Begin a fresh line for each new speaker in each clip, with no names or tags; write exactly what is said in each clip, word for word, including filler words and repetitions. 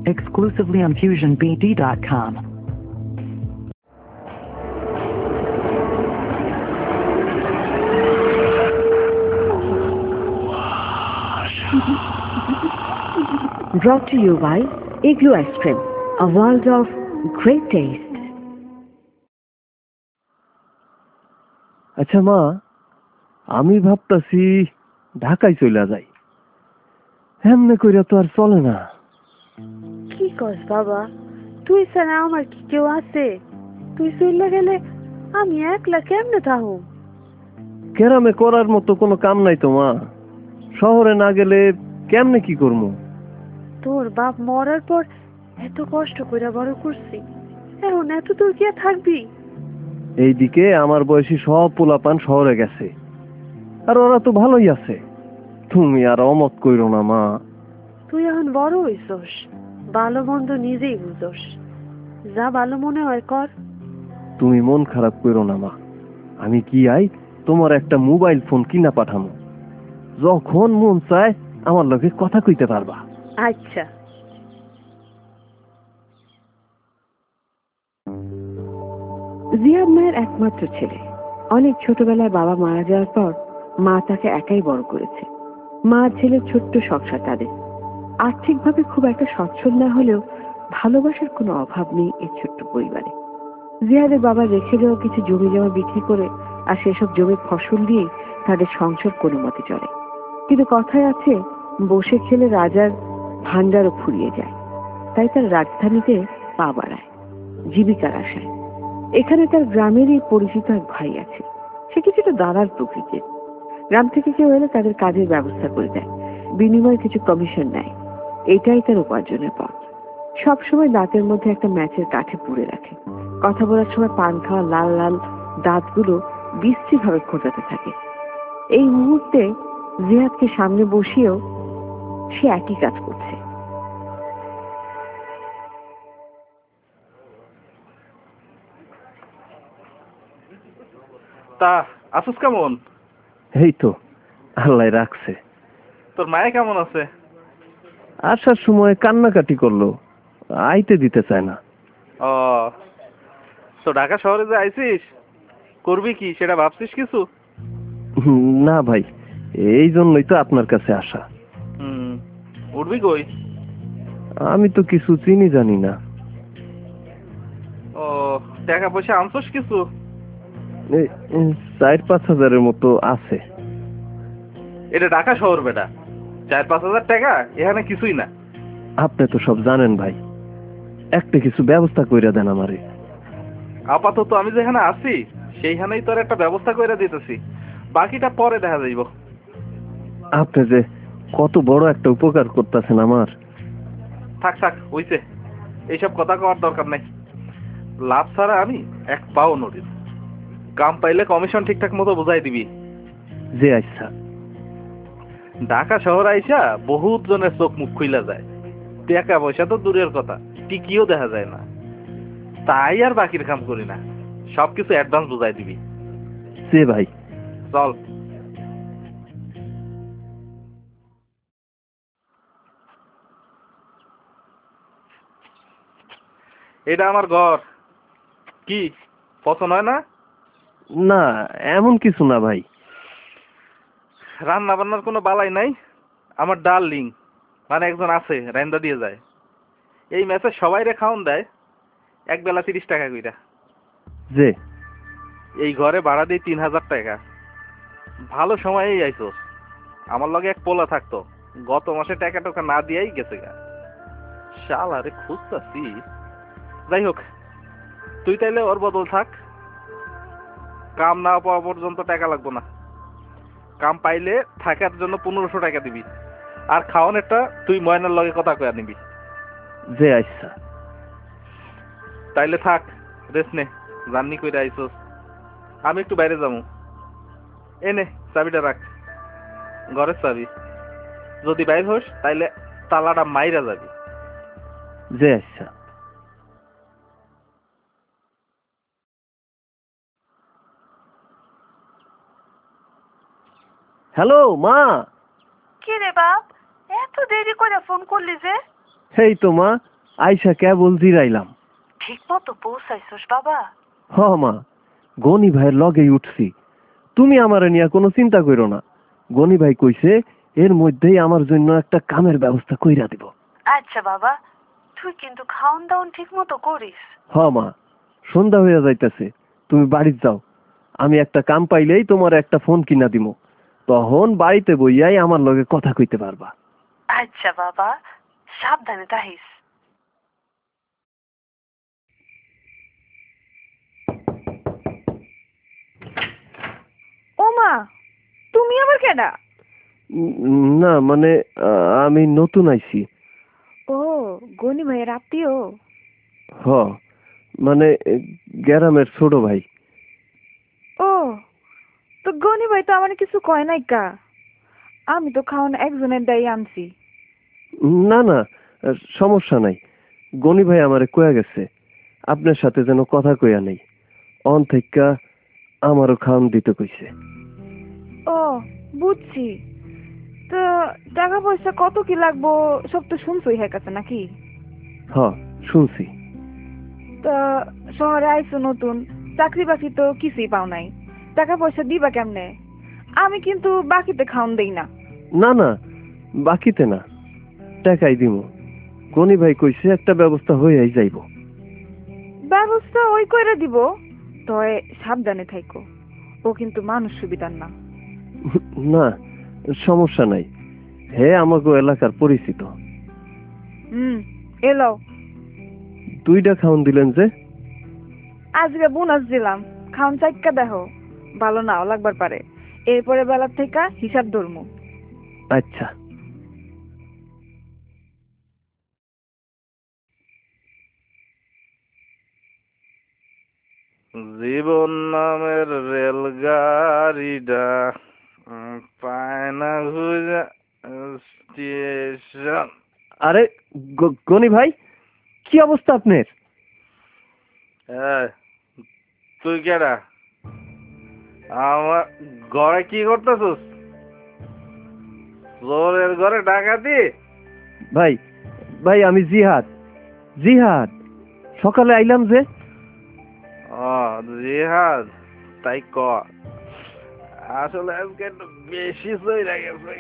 exclusively on fusion b d dot com.
Brought to you by Igloo Ice Cream, a world of great taste.
আচ্ছা মা, আমি ভাবতাছি ঢাকায় চলে যাই। এমনি কইরা তো আর চলে না।
কি কস বাবা, তুই ছাড়া আমার কি কেউ আছে? তুই চলে গেলে আমি একলা কেমনে থাকবো?
গ্রামে করার মতো কোনো কাম নাই তো মা। শহরে না গেলে কেমনে কি করবো?
তোর বাপ মরার পর এত কষ্ট করে বড় করছি, এখন এত দূর গিয়ে থাকবি?
এইদিকে আমার বয়সী সব পোলাপান শহরে গেছে, আর ওরা তো ভালোই আছে। তুমি আর অমত কইরো না মা।
তুই এখন বড় হইছস, ভালো মন্দ নিজেই বুঝস। যা ভালো মনে হয় কর।
তুমি মন খারাপ কইরো না মা। আমি কি আই তোমার একটা মোবাইল ফোন কিনা পাঠামো, যখন মন চায় আমার লগে কথা কইতে পারবা।
আচ্ছা। জিয়াদ মায়ের একমাত্র ছেলে। অনেক ছোটবেলায় বাবা মারা যাওয়ার পর মা তাকে একাই বড় করেছে। মা ছেলের ছোট্ট সংসার তাদের। আর্থিকভাবে খুব একটা সচ্ছল না হলেও ভালোবাসার কোনো অভাব নেই এই ছোট্ট পরিবারে। জিয়াদের বাবা রেখে যাওয়া কিছু জমি জমা বিক্রি করে আর সেসব জমির ফসল দিয়ে তাদের সংসার কোনো মতে চলে। কিন্তু কথায় আছে, বসে খেলে রাজার ভান্ডারও ফুরিয়ে যায়। তাই তার রাজধানীতে পা বাড়ায় জীবিকার আশায়। এখানে তার গ্রামেরই পরিচিত এক ভাই আছে। সে কিছুটা দালাল প্রকৃতির। গ্রাম থেকে কেউ এলে তাদের কাজের ব্যবস্থা করে দেয়, বিনিময়ে কিছু কমিশন নেয়। এটাই তার উপার্জনের পথ। সবসময় দাঁতের মধ্যে একটা ম্যাচের কাঠি পুড়ে রাখে। কথা বলার সময় পান খাওয়া লাল লাল দাঁতগুলো বিশ্রী ভাবে খোঁচাতে থাকে। এই মুহূর্তে জিয়াদকে সামনে বসিয়েও সে একই কাজ করছে।
তা আসুস কেমন?
এই তো আল্লাহ রাখছে।
তোর মায়ে কেমন আছে?
আসার সময় কান্নাকাটি করলো, আইতে দিতে চায় না।
ও, তো ঢাকা শহরে যে আইছিস, করবি কি সেটা ভাবছিস কিছু?
না ভাই, এই জন্যই তো আপনার কাছে আসা।
হুম, উঠবি কই?
আমি তো কিছু চিনি জানি না।
ও, টাকা পয়সা আনছস কিছু?
চার পাঁচ হাজারের মতো আছে।
এটা ঢাকা শহর বেটা, চার পাঁচ হাজার টাকা এখানে কিছুই না।
আপনি তো সব জানেন ভাই, একটা কিছু ব্যবস্থা কইরা দেন আমারে।
আপাতত আমি যেখানে আছি সেইখানেই তোর একটা ব্যবস্থা করে দিতেছি, বাকিটা পরে দেখা যাইব।
আপনি যে কত বড় একটা উপকার করতেছেন আমার।
থাক থাক, হইছে, এইসব কথা কওয়ার দরকার নাই। লাভ ছাড়া আমি এক পাও নড়ি না। কাম পাইলে কমিশন ঠিকঠাক মতো বুঝাই দিবি।
যে আচ্ছা।
ঢাকা শহর আইসা বহুত জনের চোখ মুখ খুইলা যায়, টাকা পয়সা তো দূরের কথা, টিকিও দেখা যায় না। তাই আর বাকির কাম করি না, সবকিছু অ্যাডভান্স বুঝাই দিবি।
যে ভাই
চল। এটা আমার ঘর। কি পছন্দ হয় না?
না, এমন কিছু না ভাই।
রান্না বান্নার কোনো বালাই নাই। আমার ডার্লিং মানে একজন আছে, রান্দা দিয়ে যায়। এই ম্যাচে সবাই রে খাওন দেয়, এক বেলা তিরিশ টাকা কইরা।
যে
এই ঘরে ভাড়া দিই তিন হাজার টাকা। ভালো সময়েই আইসোস। আমার লগে এক পোলা থাকতো, গত মাসে টাকা টোকা না দিয়াই গেছে গা। শালা রে খুঁজতাছি। যাই হোক, তুই তাইলে ওর বদল থাক। কাম না পাওয়া পর্যন্ত টাকা লাগবো না। কাম পাইলে থাকার জন্য পনেরোশো টাকা দিবি, আর খাওয়ানোরটা তুই ময়নার লগে কথা কয়া নিবি।
যে আচ্ছা।
তাইলে থাক, রেস্ট নে, জার্নি কইরা আইসোস। আমি একটু বাইরে যাবো। এনে চাবিটা রাখ, ঘরের চাবি। যদি বাইর হোস তাইলে তালাটা মাইরা যাবি।
যে আচ্ছা। হ্যালো মা।
কে রে বাপ, এত দেরি করে ফোন করলি যে?
এই তো মা, আইসা কেবল জিরাইলাম।
ঠিক মতো পৌঁছাইছস বাবা?
হ মা, গনি ভাইয়ের লগেই উঠছি। তুমি আমার নিয়ে কোনো চিন্তা করো না। গনি ভাই কইছে এর মধ্যেই আমার জন্য একটা কামের ব্যবস্থা কইরা দিব।
আচ্ছা বাবা, তুই কিন্তু খাওন দাওন ঠিক মতো করিস।
হ মা, সন্ধ্যা হইয়া যাইতেছে, তুমি বাড়িতে যাও। আমি একটা কাম পাইলেই তোমার একটা ফোন কিনা দিব, তখন বাড়িতে বইয়াই আমার লগে কথা কইতে পারবা।
আচ্ছা বাবা, সাবধানে থাকিস।
ও মা, তুমি আবার কেডা?
উম, না মানে আহ, আমি নতুন আইছি।
ও, গনি ভাইয়ের আত্মীয়?
হ, মানে গ্রামের ছোট ভাই।
ও, তো গনি ভাই তো আমার কিছু কয় নাই কা। আমি তো খাওন একজনের দায়ী আনছি।
না না, সমস্যা নাই। গনি ভাই আমারে কয়া গেছে আপনার সাথে যেন কথা কইয়া নেই, অন থেকে আমারও খাওন দিতে কইছে।
ও, বুঝছি। তো টাকা পয়সা কত কি লাগবো সব তো শুনছই হয়ে গেছে নাকি?
হ, শুনছি।
তো শহরে আইছো নতুন, চাকরি বাকরি তো কিছুই পাও নাই, টাকা পয়সা দিবা কেমনে? আমি কিন্তু বাকিতে খাওন দেই না।
না না, বাকিতে না, টাকাই দিব। গনি ভাই কইছে একটা ব্যবস্থা হইয়াই যাইব।
ব্যবস্থা ওই কইরা দিব, তয় সাবধানে থাইকো। ও কিন্তু মানুষ সুবিধার না।
না, সমস্যা নাই, হে আমাকে এলাকার পরিচিত।
হুম, এলো।
দুইটা খাওন দিলেন যে?
আজকে বোনাস দিলাম, খাওন চাইকা দেখো, ভালো নাও লাগবার পারে। এরপরে বেলার থেকে হিসাব ধরমু।
আচ্ছা।
জীবন নামের রেলগাড়িটা উম, পায় না ঘুরে স্টেশন।
আরে গ- গনি ভাই, কি অবস্থা আপনার?
এই, তুই কেডা? আমার ঘরে কি করতেছিস? জোরের ঘরে ডাকাতি?
ভাই ভাই আমি জিহাদ। জিহাদ, সকালে আইলাম যে।
ও জিহাদ, তাই ক। আসলে আজকে একটু বেশি চইরা গেছে।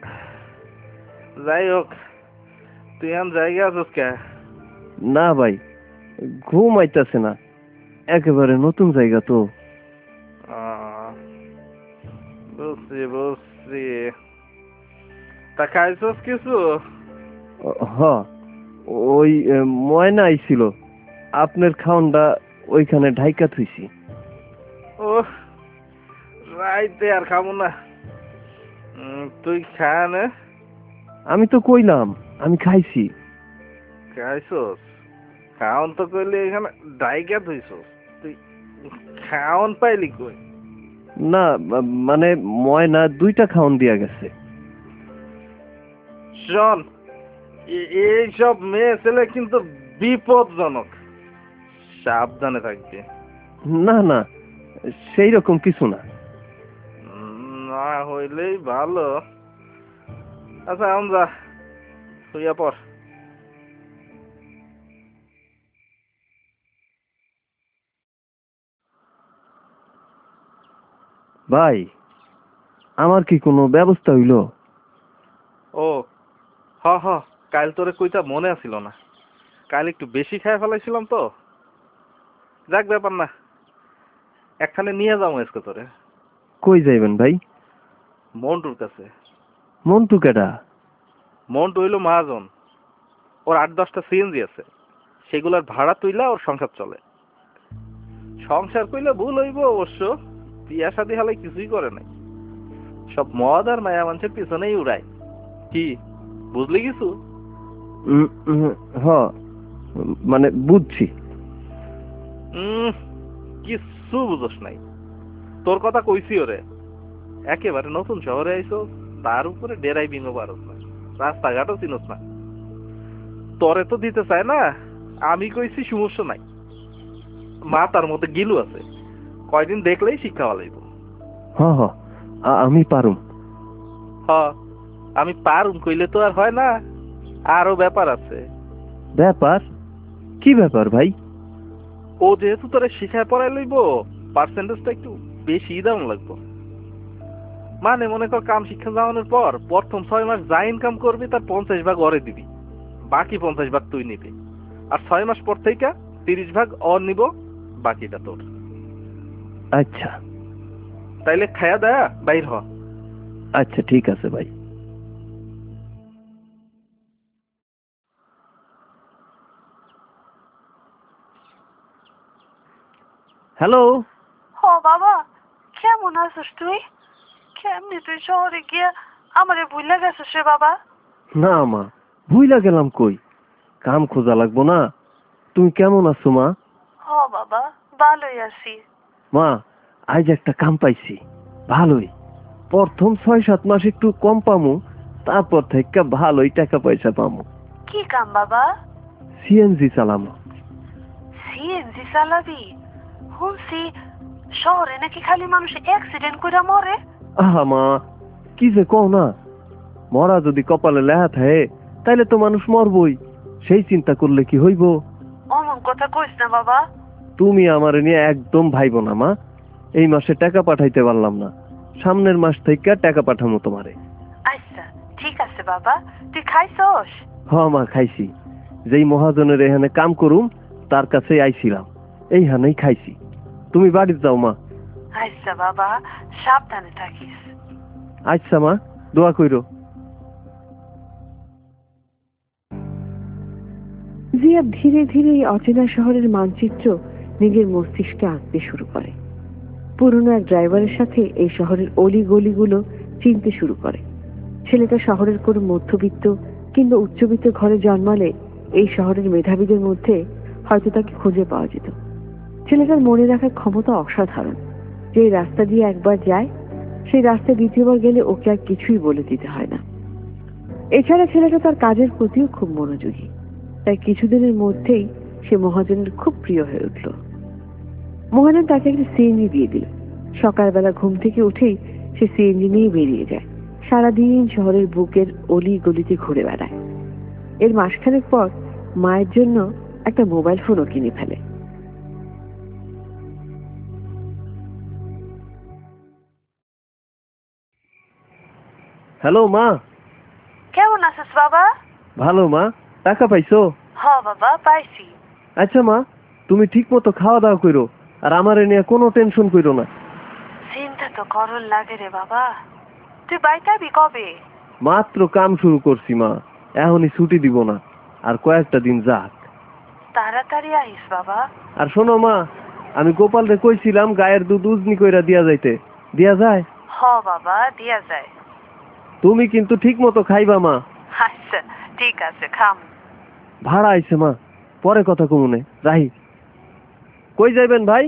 যাই হোক, তুই এখন জায়গা আছিস কে?
না ভাই, ঘুম আইতাছে না, একেবারে নতুন জায়গা তো।
আহ, বুঝছি বুঝছি। তা খাইছস কিছু?
হ, ওই এ, ময়না আইছিল, আপনার খাওনটা ওইখানে ঢাইকা থুইছি।
ও, রাইতে আর খাবো না। উম, তুই খা না।
আমি তো কইলাম আমি খাইছি।
খাইছস? খাওন তো কইলি এখানে ডাইকা থইছস, তুই খাওন পাইলি কই?
না মা- মানে ময়না দুইটা খাওন দিয়া গেছে।
শোন, এ- এইসব মেয়ে ছেলে কিন্তু বিপদজনক, সাবধানে থাকবি।
না না, সেই রকম কিছু না।
উম, না হইলেই ভালো। আচ্ছা এখন যা, শুইয়া পর।
ভাই, আমার কি কোনো ব্যবস্থা হইল?
ও হ হ, কাল তোরে কইতা মনে আসিল না। কাল একটু বেশি খাই ফেলাইছিলাম তো। যাক, ব্যাপার না, একখানে নিয়ে যাবো আজকে তোরে।
কই যাইবেন ভাই?
মন্টুর কাছে।
মন্টু কেডা?
মন্টু হইল মহাজন। ওর আট দশটা সিএনজি আছে, সেগুলার ভাড়া তুইলা ওর সংসার চলে। সংসার কইলে ভুল হইব অবশ্য, বিয়া শাদী হালাই কিছুই করে নাই, সব মদ আর মায়া মানুষের পিছনেই উড়ায়। কি বুঝলি কিছু?
উম, উম, হ, মানে বুঝছি।
উম কিছু বুঝোস নাই। তোর কথা কইছি ওরে, একেবারে নতুন শহরে আইসো, তার উপরে ডেরাই বিঙ্গো পারস না, রাস্তাঘাটও চিনস না। তরে তো দিতে চায় না, আমি কইছি সমস্যা নাই, মা তার মধ্যে গিলু আছে, কয়দিন দেখলেই শিক্ষা ভালাইব।
হ হ, আ- আমি পারুম।
হ, আমি পারুম কইলে তো আর হয় না, আরো ব্যাপার আছে।
ব্যাপার? কি ব্যাপার ভাই?
ও যেহেতু তোরে শিখায় পড়াই লইব, পার্সেন্টেজটা একটু বেশি দাম লাগবে। মানে মনে কর কাম শিক্ষা যাওয়ানোর পর প্রথম ছয় মাস যা ইনকাম করবি তার পঞ্চাশ ভাগ অরে দিবি, বাকি পঞ্চাশ ভাগ তুই নিবি। আর ছয় মাস পর থেকে তিরিশ ভাগ অর নিব, বাকিটা তোর।
আচ্ছা
তাইলে খায়া দেয়া বাইর হ।
আচ্ছা ঠিক আছে ভাই। হ্যালো।
হ বাবা, কেমন আছিস তুই? কেমনি তুই শহরে গিয়া আমারে ভুলে গেছিস রে বাবা?
না মা, ভুইলা গেলাম কই, কাম খোঁজা লাগবো না। তুমি কেমন আছো মা?
হ বাবা, ভালোই আছি।
মা, আজ একটা কাম পাইছি, ভালোই। প্রথম ছয় সাত মাস একটু কম পামু, তারপর থেকে ভালোই টাকা পয়সা পামু।
কি কাম বাবা?
সিএনজি চালামু।
সিএনজি চালাবি? শুনছি শহরে নাকি খালি মানুষ অ্যাক্সিডেন্ট করে মরে।
আহা মা, কি যে কও না। মরা যদি কপালে লেখা থাকে তাইলে তো মানুষ মরবই, সেই চিন্তা করলে কি হইব?
অমন কথা কইস না বাবা।
তুমি আমারে নিয়ে একদম ভাইব না মা। এই মাসে টাকা পাঠাইতে পারলাম না, সামনের মাস থেকে টাকা পাঠামো তোমারে।
আচ্ছা ঠিক আছে বাবা, তুই খাইছস?
হ মা, খাইছি। যেই মহাজনের এখানে কাম করুম তার কাছে আইছিলাম, এইখানেই খাইছি। তুমি বাড়ি যাও মা।
আচ্ছা বাবা, সাবধানে থাকিস।
আচ্ছা মা, দোয়া কইরো।
জিয়া ধীরে ধীরে এই অচেনা শহরের মানচিত্র নিজের মস্তিষ্কে আঁকতে শুরু করে। পুরনো এক ড্রাইভারের সাথে এই শহরের অলি গলিগুলো চিনতে শুরু করে। ছেলেটা শহরের কোনো মধ্যবিত্ত কিংবা উচ্চবিত্ত ঘরে জন্মালে এই শহরের মেধাবীদের মধ্যে হয়তো তাকে খুঁজে পাওয়া যেত। ছেলেটার মনে রাখার ক্ষমতা অসাধারণ। যে রাস্তা দিয়ে একবার যায় সেই রাস্তা দ্বিতীয়বার গেলে ওকে আর কিছুই বলে দিতে হয় না। এছাড়া ছেলেটা তার কাজের প্রতিও খুব মনোযোগী, তাই কিছুদিনের মধ্যেই সে মহাজনের খুব প্রিয় হয়ে উঠল। মহাজন তাকে একটা সিএনজি দিয়ে দিল। সকালবেলা ঘুম থেকে উঠেই সে সিএনজি নিয়ে বেরিয়ে যায়, সারাদিন শহরের বুকের অলি গলিতে ঘুরে বেড়ায়। এর মাসখানেক পর মায়ের জন্য একটা মোবাইল ফোনও কিনে ফেলে।
হ্যালো মা।
কেমন আছিস বাবা?
ভালো মা। টাকা পাইছো?
হ বাবা, পাইছি।
আচ্ছা মা, তুমি ঠিক মতো খাওয়া দাওয়া করো, আর আমারে নিয়ে কোনো টেনশন করো না।
চিন্তা তো করল লাগে রে বাবা। তুই বাইতাবি কবে?
মাত্র কাম শুরু করছি মা, এখনই ছুটি দিব না, আর কয়েকটা দিন যাক।
তাড়াতাড়ি আইস বাবা।
আর শোনো মা, আমি গোপালরে কইছিলাম গায়ের দুধ উজনি কইরা দিয়া যাইতে, দিয়া যায়?
হ বাবা, দিয়া যায়।
তুমি কিন্তু ঠিক মতো খাইবা মা।
আচ্ছা ঠিক আছে, খাম।
ভাড়া আইছে মা, পরে কথা কমুনে রাহি। কই যাইবেন ভাই?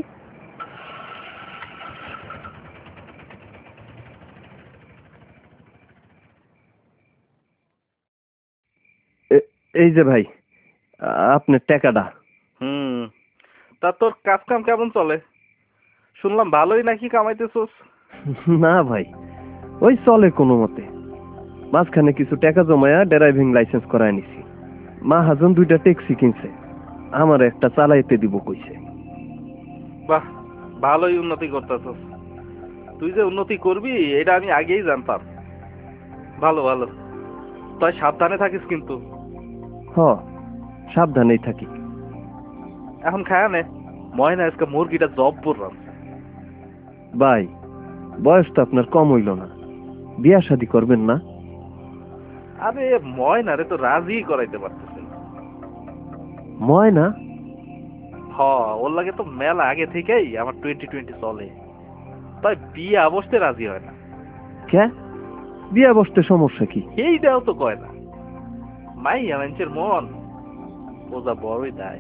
এ- এই যে ভাই, আপনার টাকাটা।
হুম, তা তোর কাজ কাম কেমন চলে? শুনলাম ভালোই নাকি কামাইতেছোস।
না ভাই, ওই চলে কোনো মতে। মাঝখানে কিছু টাকা জমায়া ড্রাইভিং লাইসেন্স করায় নিছি। মাহাজন দুইটা ট্যাক্সি কিনছে, আমার একটা চালাইতে দিব কইছে।
বাহ, ভালোই উন্নতি করতেছস। তুই যে উন্নতি করবি এটা আমি আগেই জানতাম। ভালো ভালো, তুই সাবধানে থাকিস কিন্তু।
হ, সাবধানেই থাকি।
এখন খায়া নে, ময়না আজকে মুরগিটা জব্বর রাঁধছে।
ভাই, বয়স তো আপনার কম হইল না, বিয়া শাদী করবেন না?
আরে ময়নারে তো রাজি করাইতে পারতেছি না।
ময়না?
হ, ওর লাগে তো মেলা আগে থেকেই আমার টোয়েন্টি টোয়েন্টি চলে, তাই বিয়ে বসতে রাজি হয় না।
কে? বিয়া বসতে সমস্যা কি?
এই দেও তো কয় না, মাইয়া মানুষের মন বোঝা বড়ই দায়।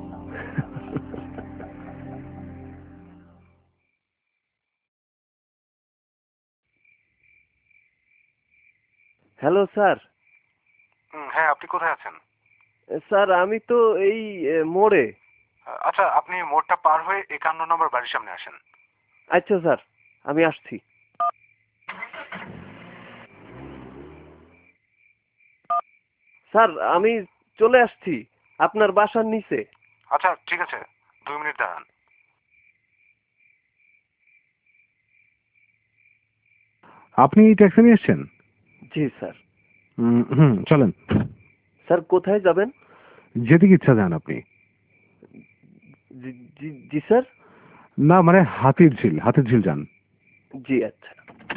Hello sir.
হ্যাঁ, আপনি কোথায় আছেন?
স্যার আমি তো এই এ, মোড়ে।
আচ্ছা, আপনি মোড়টা পার হয়ে একান্ন নম্বর বাড়ির সামনে আসেন।
আচ্ছা স্যার, আমি আসছি। স্যার আমি চলে আসছি। আপনার বাসার নিচে।
আচ্ছা ঠিক আছে, দুই মিনিট দাঁড়ান। আপনি ট্যাক্সি নিয়ে এসছেন?
জি স্যার।
হুম হুম, চলেন।
স্যার কোথায় যাবেন?
যেদিকে ইচ্ছা যান আপনি।
জি জি জি স্যার।
না মানে হাতির ঝিল, হাতির ঝিল যান।
জি আচ্ছা।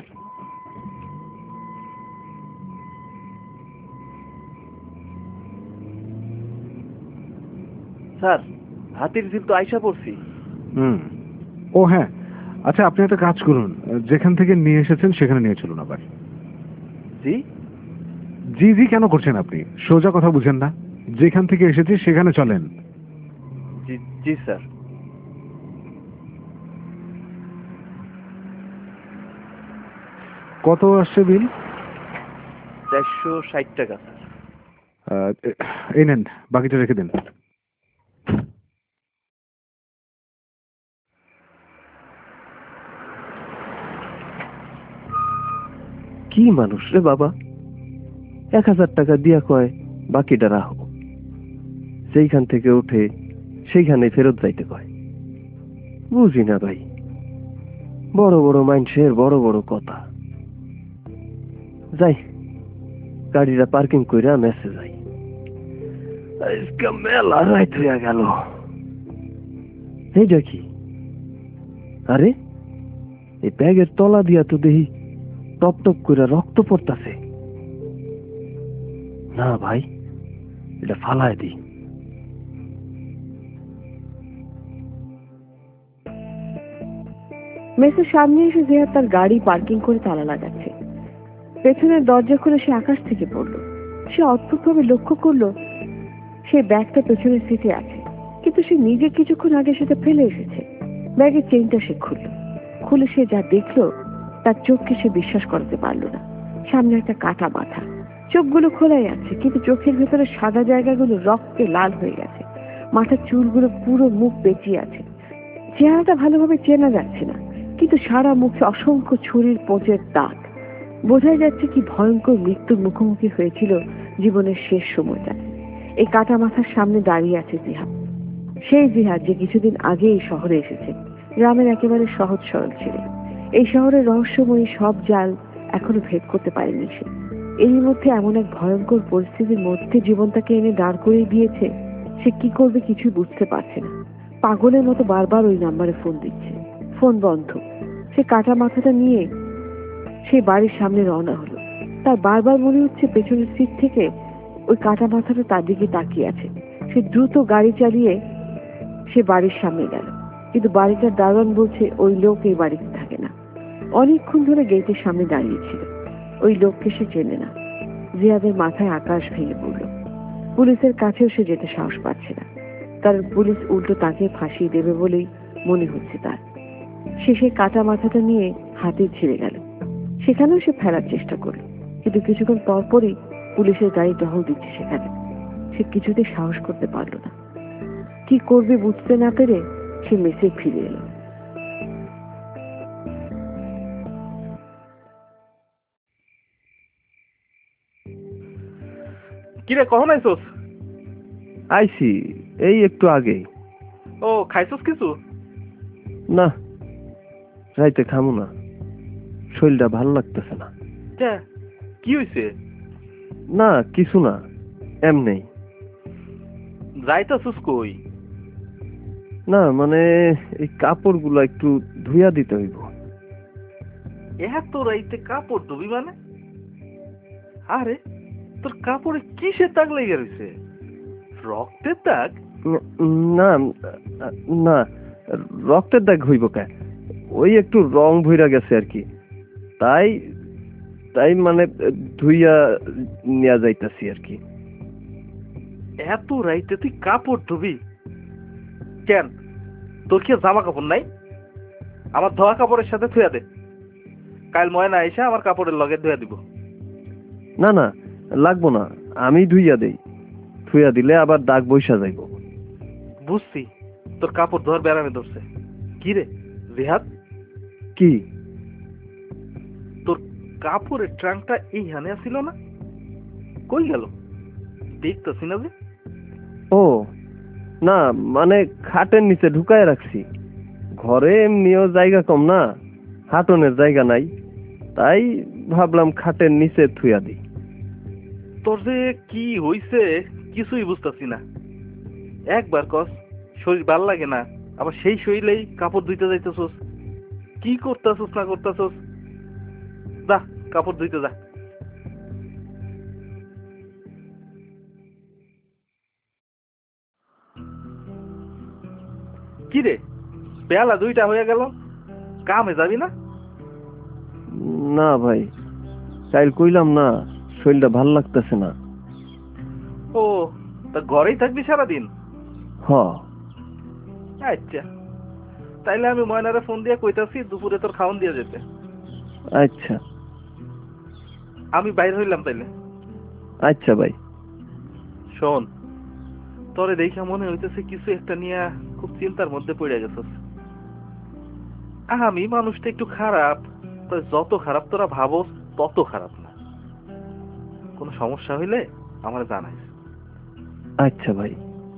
স্যার হাতির ঝিল তো আইসা পড়ছি।
হুম, ও হ্যাঁ, আচ্ছা আপনি একটা কাজ করুন, যেখান থেকে নিয়ে এসেছেন সেখানে নিয়ে চলুন আবার।
জি
জি জি কেন করছেন আপনি? সোজা কথা বুঝেন না? যেখান থেকে এসেছি সেখানে চলেন।
জি জি স্যার।
কত আসছে বিল?
চারশো ষাট টাকা স্যার।
আহ, এই নেন, বাকিটা রেখে দিন।
কি মানুষ রে বাবা, এক হাজার টাকা দিয়া কয় বাকিটা রাখো, সেইখান থেকে উঠে সেইখানে ফেরত যাইতে কয়। বুঝি না ভাই, বড় বড় মানুষের বড় বড় কথা। যাই গাড়িটা পার্কিং কইরা মেসে যাই। আজকে মেলা রাইত হইয়া গেল। এইটা কি? আরে এই ব্যাগের তলা দিয়া তো দেখি টপ টপ করে রক্ত পড়তাছে। না ভাই, এটা ফালায় দিই।
মেসের সামনে এসে জিহাদ তার গাড়ি পার্কিং করে তালা লাগাচ্ছে। পেছনের দরজা খুলে সে আকাশ থেকে পড়লো। সে অদ্ভুতভাবে লক্ষ্য করলো সে ব্যাগটা পেছনের সিটে আছে, কিন্তু সে নিজে কিছুক্ষণ আগে সেটা ফেলে এসেছে। ব্যাগের চেইনটা সে খুললো। খুলে সে যা দেখলো তার চোখকে সে বিশ্বাস করতে পারলো না। সামনে একটা কাটা মাথা, চোখগুলো খোলাই আছে, কিন্তু চোখের ভেতরে সাদা জায়গাগুলো রক্তে লাল হয়ে গেছে। মাথার চুলগুলো পুরো মুখ বেঁচিয়ে আছে। চেহারাটা ভালোভাবে চেনা যাচ্ছে না, কিন্তু সারা মুখে অসংখ্য ছুরির পোঁচের দাগ। বোঝাই যাচ্ছে কি ভয়ঙ্কর মৃত্যুর মুখোমুখি হয়েছিল জীবনের শেষ সময়টা। এই কাটা মাথার সামনে দাঁড়িয়ে আছে জিহাদ, সেই জিহাদ যে কিছুদিন আগে এই শহরে এসেছে। গ্রামের একেবারে সহজ সরল ছিল। এই শহরের রহস্যময়ী সব জাল এখনো ভেদ করতে পারেনি সে। এরই মধ্যে এমন এক ভয়ঙ্কর পরিস্থিতির মধ্যে জীবন তাকে এনে দাঁড় করিয়ে দিয়েছে। সে কি করবে কিছুই বুঝতে পারছে না। পাগলের মতো বারবার ওই নাম্বারে ফোন দিচ্ছে, ফোন বন্ধ। সে কাটা মাথাটা নিয়ে সে বাড়ির সামনে রওনা হলো। তার বারবার মনে হচ্ছে পেছনের সিট থেকে ওই কাটা মাথাটা তার দিকে তাকিয়ে আছে। সে দ্রুত গাড়ি চালিয়ে সে বাড়ির সামনে গেল, কিন্তু বাড়িটার দারোয়ান বলছে ওই লোক এই বাড়িতে থাকে না। অনেকক্ষণ ধরে গেটের সামনে দাঁড়িয়েছিল। ওই লোককে সে চেনে না। জিয়াদের মাথায় আকাশ ভেঙে পড়ল। পুলিশের কাছেও সে যেতে সাহস পাচ্ছে না, কারণ পুলিশ উল্টো তাকে ফাঁসিয়ে দেবে বলেই মনে হচ্ছে তার। সে সেই কাটা মাথাটা নিয়ে হাতে ছিঁড়ে গেল। সেখানেও সে ফেরার চেষ্টা করলো, কিন্তু কিছুক্ষণ পরপরই পুলিশের গাড়ি টহল দিচ্ছে সেখানে। সে কিছুতে সাহস করতে পারলো না। কি করবে বুঝতে না পেরে সে মেসে ফিরে এলো।
কিরে কখন আইসোস?
আইসি এই একটু আগে।
ও খাইছোস কিছু?
না, রাইতে খামু না, শরীরটা ভালো লাগতেছে না।
কে কি হইছে?
না কিছু না, এমনি।
যাইতাছুস কই?
না মানে এই কাপড়গুলো একটু ধুইয়া দিতে হইব।
এত রাইতে কাপড় ধুবি মানে? আরে তোর কাপড়ে কিসের দাগ লেগে রয়েছে? রক্তের দাগ?
না না, রক্তের দাগ হইব কে? ওই একটু রং ভইরা গেছে আর কি, তাই তাই মানে ধুইয়া নিয়া যাইতাছি আর কি।
এত রাইতে তুই কাপড় ধুবি কেন? তোর কি জামা কাপড় নাই? আমার ধোয়া কাপড়ের সাথে ধুয়া দে, কাল ময়না এসে আমার কাপড়ের লগে ধুয়া দিব।
না না লাগবো না, আমি ধুইয়া দেই। ধুইয়া দিলে আবার দাগ বইসা যাইব।
বুঝছি, তোর কাপড় ধোয়ার বেড়ামে ধরছে। কি রে জিহাদ,
কি?
তোর কাপড়ের ট্রাঙ্কটা এইখানে ছিল না? কই গেল? দেখতেছি না যে।
ও না মানে খাটের নিচে ঢুকায় রাখছি, ঘরে এমনিও জায়গা কম না, হাঁটনের জায়গা নাই, তাই ভাবলাম খাটের নিচে থুয়া দিই।
তোর যে কি হইছে কিছুই বুঝতেছি না। একবার কস শরীর ভাল লাগে না, আবার সেই শরীরেই কাপড় ধুইতে যাইতেছস, কি করতেছস না করতেছস? যা কাপড় ধুইতে যা। কি রে, বেলা দুইটা হয়ে গেল, কামে যাবি না?
না ভাই, কাল কইলাম না শরীরটা ভাল লাগতেছে না।
ও, তা ঘরেই থাকবি সারাদিন?
হ।
আচ্ছা, তাইলে আমি ময়নারে ফোন দিয়ে কইতাছি দুপুরে তোর খাওন দিয়ে যেতে।
আচ্ছা
আমি বাইর হইলাম তাইলে।
আচ্ছা ভাই।
শোন, তোরে দেখা মনে হইতেছে কিছু একটা নিয়ে খুব চিন্তার মধ্যে পড়ে গেছিস। আমি মানুষটা একটু খারাপ, তবে যত খারাপ তোরা ভাবস তত খারাপ না। কোনো সমস্যা হইলে আমার জানাইস।
আচ্ছা ভাই।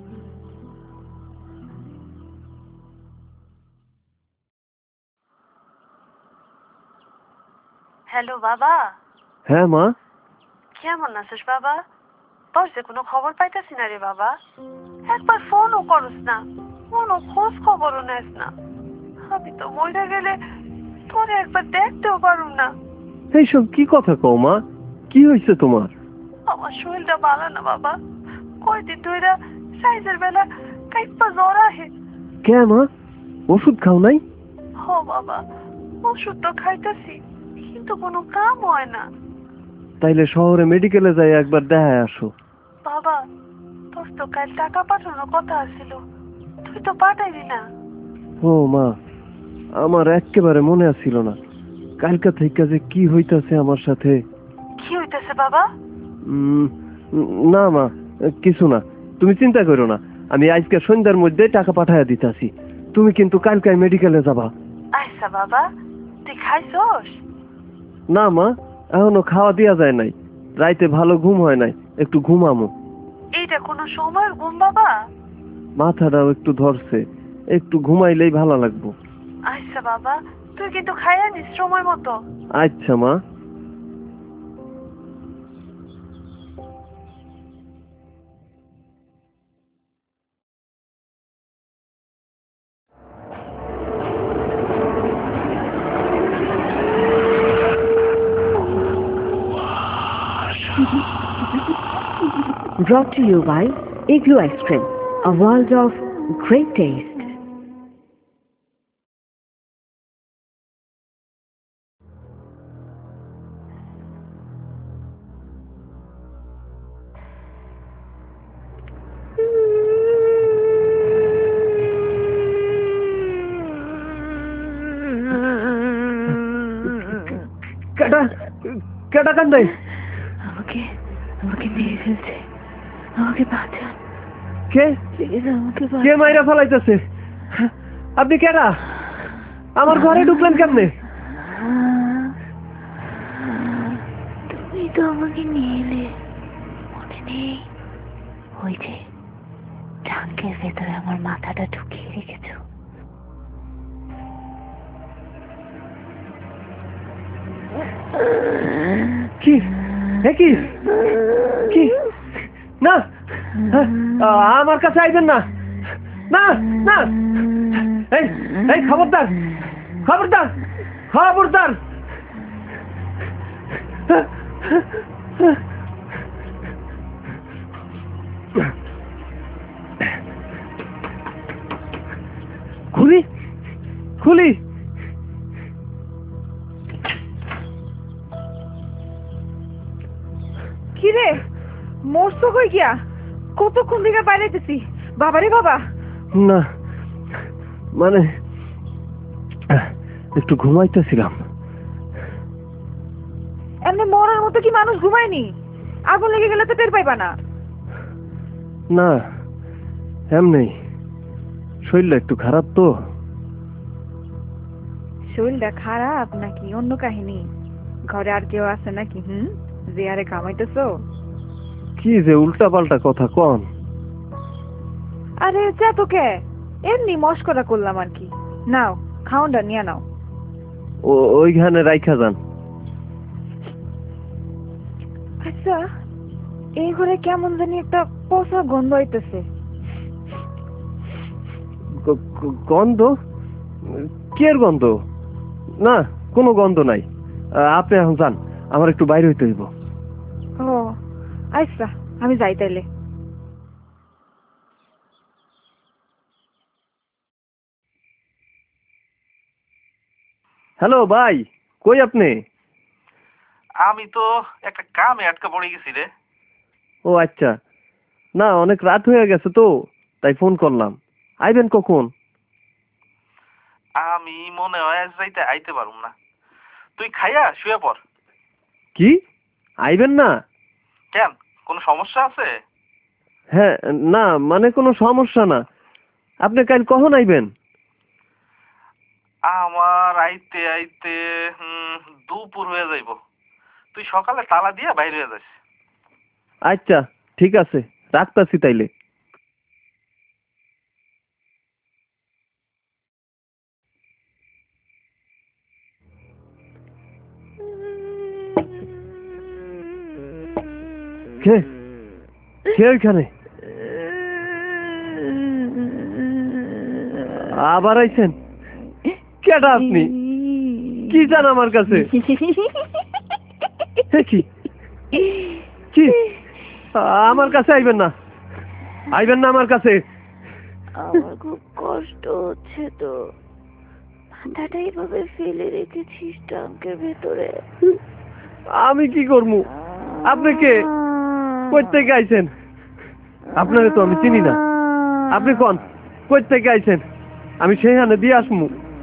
হ্যালো বাবা।
হ্যাঁ মা।
কেমন আছিস বাবা? তোর যে কোনো খবর পাইতেছি না রে বাবা। একবার ফোনও করস না, কোনো খোঁজ খবরও নেস না। আমি তো মরে গেলে তোরে একবার দেখতেও পারুম না।
এইসব কি কথা কও মা, কি হয়েছে তোমার?
আমার শরীরটা ভালো না বাবা, কয়দিন ধরে সাইজের বেলা কাইপা জ্বর আহে।
কে মা, ওষুধ খাও নাই?
হ বাবা, ওষুধ তো খাইতেছি কিন্তু কোনো কাম হয় না।
তাইলে শহরে মেডিকেলে যাই একবার দেখায় আসো।
বাবা, তোর তো কাল টাকা পাঠানোর কথা ছিল, তুই তো পাঠাইলি না।
ও মা, আমার একেবারে মনে আসছিল না। কালকা থেকে যে কি হইতাছে আমার সাথে।
কি হইতেছে বাবা?
উম, না মা, কিছু না, তুমি চিন্তা করো না। আমি আজকে সন্ধ্যার মধ্যে টাকা পাঠাইয়া দিতাছি, তুমি কিন্তু কালকাই মেডিকেলে যাবা।
আচ্ছা বাবা, তুই খাইছস?
না মা, এখনো খাওয়া দিয়া যায় নাই, রাইতে ভালো ঘুম হয় নাই, একটু ঘুমামো।
এইটা কোনো সময় ঘুম বাবা?
মাথাটাও একটু ধরছে, একটু ঘুমাইলেই ভালো লাগবো।
আচ্ছা বাবা, তুই কিন্তু খাইয়া নিস সময় মতো।
আচ্ছা মা।
Brought to you by Igloo Ice Cream, a world of great taste.
কেডা কেডা কান্দে?
আমাকে আমাকে মেরে ফেলছে, আমাকে বাঁচান
কে
প্লিজ, আমাকে
কে
বাঁচান।
মাইরা ফেলাইতেছে? আপনি কেডা? আমার ঘরে ঢুকলেন কেমনে?
তুমি তো আমাকে নিয়ে এলে, মনে নেই? ওই যে ট্রাঙ্কের ভেতরে আমার মাথাটা ঢুকিয়ে রেখেছো।
কি এ কি কি? না, আমার কাছে আইবেন না, না না। এই এই খবরদার, খবরদার, খবরদার। খুলি খুলি।
কি রে, মরছো কই গিয়া? কতক্ষণ থেকে বাইরেতেছি। বাবারে বাবা।
না মানে একটু ঘুমাইতেছিলাম।
এমনি মরার মতো কি মানুষ ঘুমায়নি? আগুন লেগে গেলে তো টের পাইবা না।
না এমনি, শরীরটা একটু খারাপ তো।
শরীরটা খারাপ নাকি অন্য কাহিনী? ঘরে আর কেউ আছে নাকি? হুম, যে আরে কামাইতেছো?
কি যে উল্টা পাল্টা কথা কন।
আরে যা তোকে এমনি মস্করা করলাম আর কি। নাও খাওয়াটা নিয়ে নাও।
ও ওইখানে রাইখা যান।
আচ্ছা এই ঘরে কেমন জানি একটা পচা গন্ধ হইতেছে।
গ- গ- গন্ধ? কের গন্ধ? না, কোনো গন্ধ নাই। আহ, আপনি এখন যান, আমার একটু বাইরে হইতে হইব।
ও আচ্ছা আমি যাই তাইলে।
হ্যালো ভাই, কই আপনি?
আমি তো একটা কামে আটকা পড়ে গেছি রে।
ও আচ্ছা, না অনেক রাত হয়ে গেছে তো, তাই ফোন করলাম। আইবেন কখন?
আমি মনে হয় আজ যাইতে আইতে পারুম না। তুই খাইয়া শুয়ে পড়।
কি, আইবেন না?
কেন, কোনো সমস্যা আছে?
হ্যাঁ, না মানে কোনো সমস্যা না। আপনি কাল কখন আইবেন?
আমার আইতে আইতে হুম দুপুর হয়ে যাইব। তুই সকালে তালা দিয়া বাইরে হয়ে যাস।
আচ্ছা ঠিক আছে, রাখতাছি তাইলে। কে কে ওইখানে? আবার আইছেন? কেডা আপনি? কি জান আমার কাছে? এ কি কি আমার কাছে আইবেন না, আইবেন না আমার কাছে।
আমার খুব কষ্ট হচ্ছে তো, মাথাটা এইভাবে ফেলে রেখেছিস ট্রাঙ্কের ভেতরে।
আমি কি করবো? আপনি কে? কই থেকে আইছেন? আপনারে তো আমি চিনি না। আপনি কোন কই থেকে আইছেন? আমি সেইখানে দিয়ে আসমু।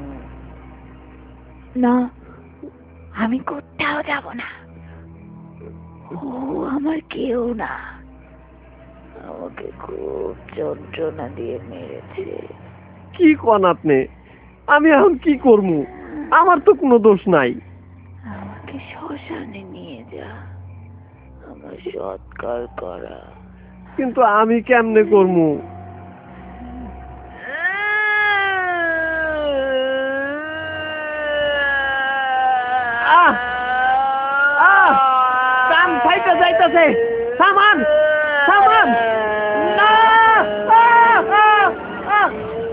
না, আমি কোথাও যাব না। ও আমার কেউ না, আমাকে খুব যন্ত্রণা দিয়ে মেরেছে।
কি কোন আপনি? আমি এখন কি করবো? আমার তো কোনো দোষ নাই।
আমাকে শ্মশানে নিয়ে যা, আমার সৎকার করা।
কিন্তু আমি কেমনে করবো? আহ! আহ! কান ফাইটা যাইতাছে। সামান! সামান! না! আহ! আহ! আহ!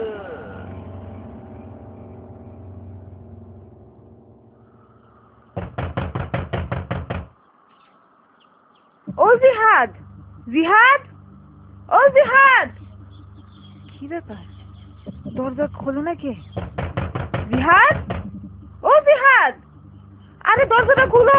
ও জিহাদ, জিহাদ, ও জিহাদ, কি ব্যাপার? দরজা খোলো না কে? জিহাদ, ও জিহাদ, আরে দরজাটা খুলো।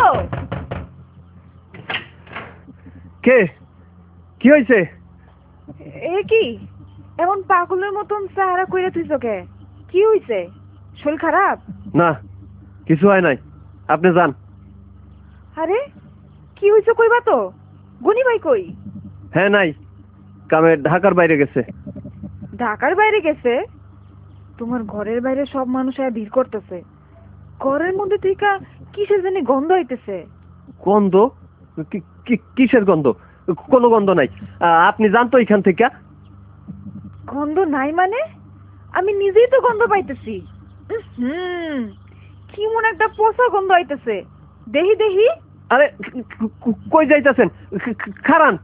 কে? কি হয়েছে?
এ কি এমন পাগলের মতন চেহারা কইরা তুইছো কে? কি হইছে? শরীর খারাপ?
না, কিছু হয় নাই, আপনি যান।
আরে কি হইছে কইবা তো? গনি ভাই কই?
হ্যাঁ নাই, কামে ঢাকার বাইরে গেছে।
ঢাকার বাইরে গেছে? তোমার ঘরের বাইরে সব মানুষ আর ভিড় করতেছে, ঘরের মধ্যে থেকে কিসের জানি গন্ধ হইতেছে।
গন্ধ? কি- কি- কিসের গন্ধ? কোনো গন্ধ নাই। আহ, আপনি যান তো এখান থেকে।
গন্ধ নাই মানে? আমি নিজেই তো গন্ধ পাইতেছি। হুম, কি মনে একটা পচা গন্ধ হইতেছে। দেহি দেহি।
আরে ক- কই যাইতাছেন? খারান।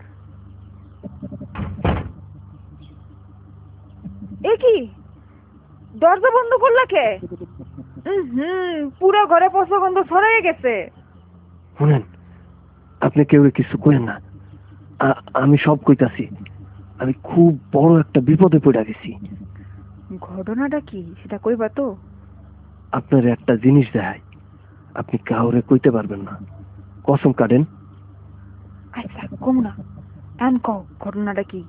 এ কি দরজা বন্ধ করলা কে? হুম, পুরো ঘরে পচা গন্ধ ছড়াইয়ে গেছে।
শুনেন, আপনি কেউ কিছু করেন না। আ- আমি সব কইতাছি। আমি খুব বড় একটা বিপদে পড়ে গেছি।
ঘটনাটা কি সেটা কইবা তো?
আপনার একটা জিনিস দেখাই, আপনি কাউরে কইতে পারবেন না। কসম কাটেন।
আচ্ছা কম না, এন কও ঘটনাটা কি?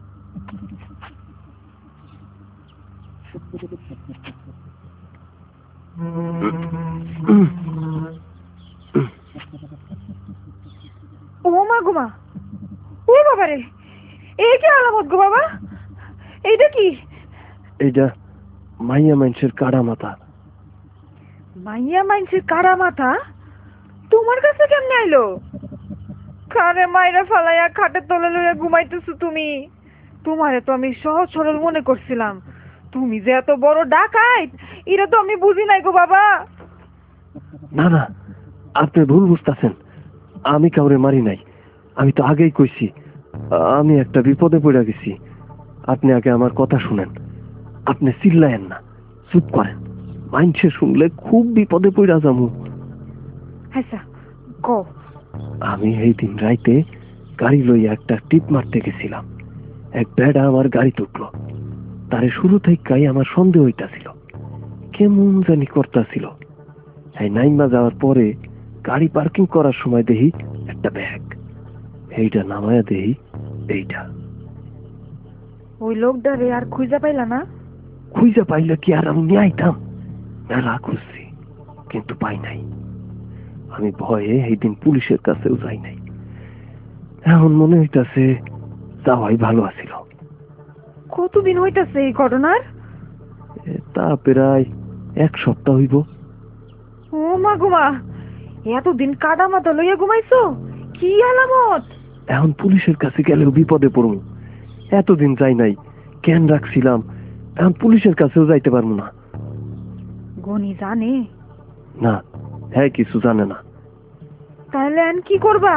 ও মা গো মা, ও বাবা রে, এই কি আলামত গো বাবা? এইটা কি?
এইটা মাইয়া মানুষের কাড়া মাথা।
মাইয়া মাইনসের কারা মাথা তোমার কাছে কেমনে আইলো? কারে মাইরা ফালাইয়া খাটের তলে লইয়া ঘুমাইতেছো তুমি? তোমারে তো আমি সহজ সরল মনে করছিলাম, তুমি যে এত বড় ডাকাইত এটা তো আমি বুঝি নাই গো বাবা।
না না, আপনি ভুল বুঝতেছেন। আমি কাউরে মারি নাই। আমি তো আগেই কইছি আমি একটা বিপদে পড়ে গেছি। আপনি আগে আমার কথা শুনেন। আপনি চিল্লায়েন না, চুপ করেন। মাইনসে শুনলে খুব বিপদে পড়া যামু।
আচ্ছা কও।
আমি এই দিন রাইতে গাড়ি লইয়া একটা টিপ মারতে গেছিলাম। এক বেড়া আমার গাড়ি তুটলো। তারে শুরু থেকেই আমার সন্দেহ হইতাছিল, কেমন জানি করতেছিল। এই নাইমা যাওয়ার পরে গাড়ি পার্কিং করার সময় দেখি একটা ব্যাগ, এইটা নামায়া দেখি এইটা।
ওই লোকটারে আর খুঁজা পাইলা না?
খুঁজা পাইলে কি আর আমি নিয়ে আইতাম? মেলা খুঁজছি কিন্তু পাই নাই। আমি ভয়ে এই দিন পুলিশের কাছেও যাই নাই। এখন মনে হইতাছে যাওয়াই ভালো আছিল।
কতদিন হইতাছে এই ঘটনার?
তা প্রায় এক সপ্তাহ হইব।
ও মা গুমা, এতদিন কাদা মাথা লইয়া ঘুমাইছো? কি আলামত?
এখন পুলিশের কাছে গেলেও বিপদে পড়ব। এতদিন যাই নাই, কেন রাখছিলাম। এখন পুলিশের কাছেও যাইতে পারবো না।
গনি জানে?
না, হ্যাঁ কিছু জানে না।
তাহলে এখন কি করবা?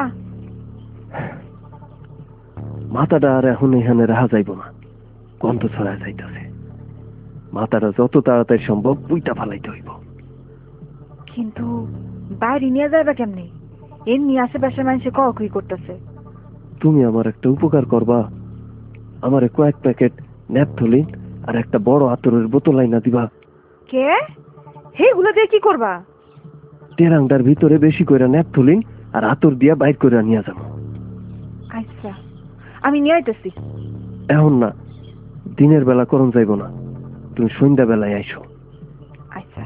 মাথাটা আর এখন এখানে রাখা যাইব না, গন্ধ ছড়া যাইতেছে। মাথাটা যত তাড়াতাড়ি সম্ভব পুইটা ফালাইতে হইব।
কিন্তু বাইরে নিয়ে যাবে কেমনি? এমনি আশেপাশে মানুষে কই করতেছে।
তুমি আমার একটা উপকার করবা। আমার কয়েক প্যাকেট ন্যাপথলিন আর একটা বড় আতরের বোতল আইনা দিবা।
কে? হেগুলো দিয়ে কি করবা?
টেরাংটার ভিতরে বেশি করে ন্যাপথলিন আর আতর দিয়া বাইর করে নিয়ে যাবো।
আচ্ছা, আমি নিয়ে আইতেছি।
এখন না, দিনের বেলা করন যাইব না, তুমি সন্ধ্যা বেলায় আইসো।
আচ্ছা।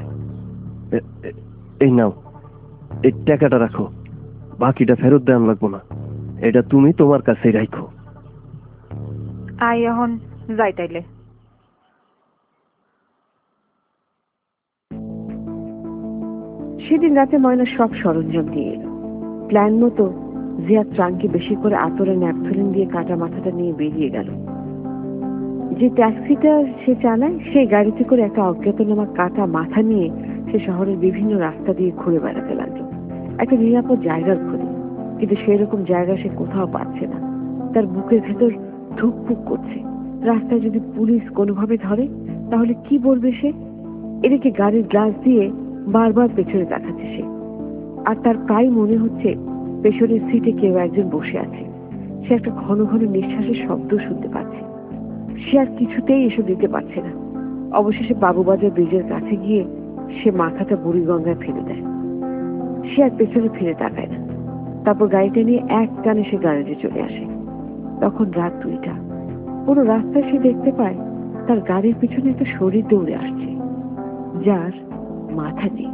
এই নাও, এই টাকাটা রাখো, বাকিটা ফেরত দেওয়া লাগবো না। এটা তুমি তোমার কাছেই রাখো।
আই এখন যাই তাইলে।
সেদিন রাতে ময়না সব সরঞ্জাম দিয়ে এলো। প্ল্যান মতো জিয়া ট্রাঙ্কে বেশি করে আতরে ন্যাপথলিন দিয়ে কাটা মাথাটা নিয়ে বেরিয়ে গেল। যে ট্যাক্সিটা সে চালায় সেই গাড়িতে করে একটা অজ্ঞাতনামা কাটা মাথা নিয়ে সে শহরের বিভিন্ন রাস্তা দিয়ে ঘুরে বেড়াতে লাগলো, একটা নিরাপদ জায়গার খোঁজে। কিন্তু সেই রকম জায়গা সে কোথাও পাচ্ছে না। তার বুকের ভেতর ধুকপুক করছে। রাস্তায় যদি পুলিশ কোনোভাবে ধরে তাহলে কি বলবে সে? এদিকে গাড়ির গ্লাস দিয়ে বারবার পেছনে তাকাচ্ছে সে, আর তার প্রায় মনে হচ্ছে পেছনের সিটে কেউ একজন বসে আছে। সে একটা ঘন ঘন নিঃশ্বাসের শব্দ শুনতে পাচ্ছে। সে আর কিছুতেই এসব দিতে পারছে না। অবশেষে বাবুবাজার ব্রিজের কাছে গিয়ে সে মাথাটা বুড়িগঙ্গায় ফেলে দেয়। সে আর পেছনে ফিরে তাকায় না। তারপর গাড়িটা নিয়ে এক টানে সে গ্যারেজে চলে আসে। তখন রাত দুইটা। পুরো রাস্তায় সে দেখতে পায় তার গাড়ির পিছনে একটা শরীর দৌড়ে আসছে, যার মাথা নেই।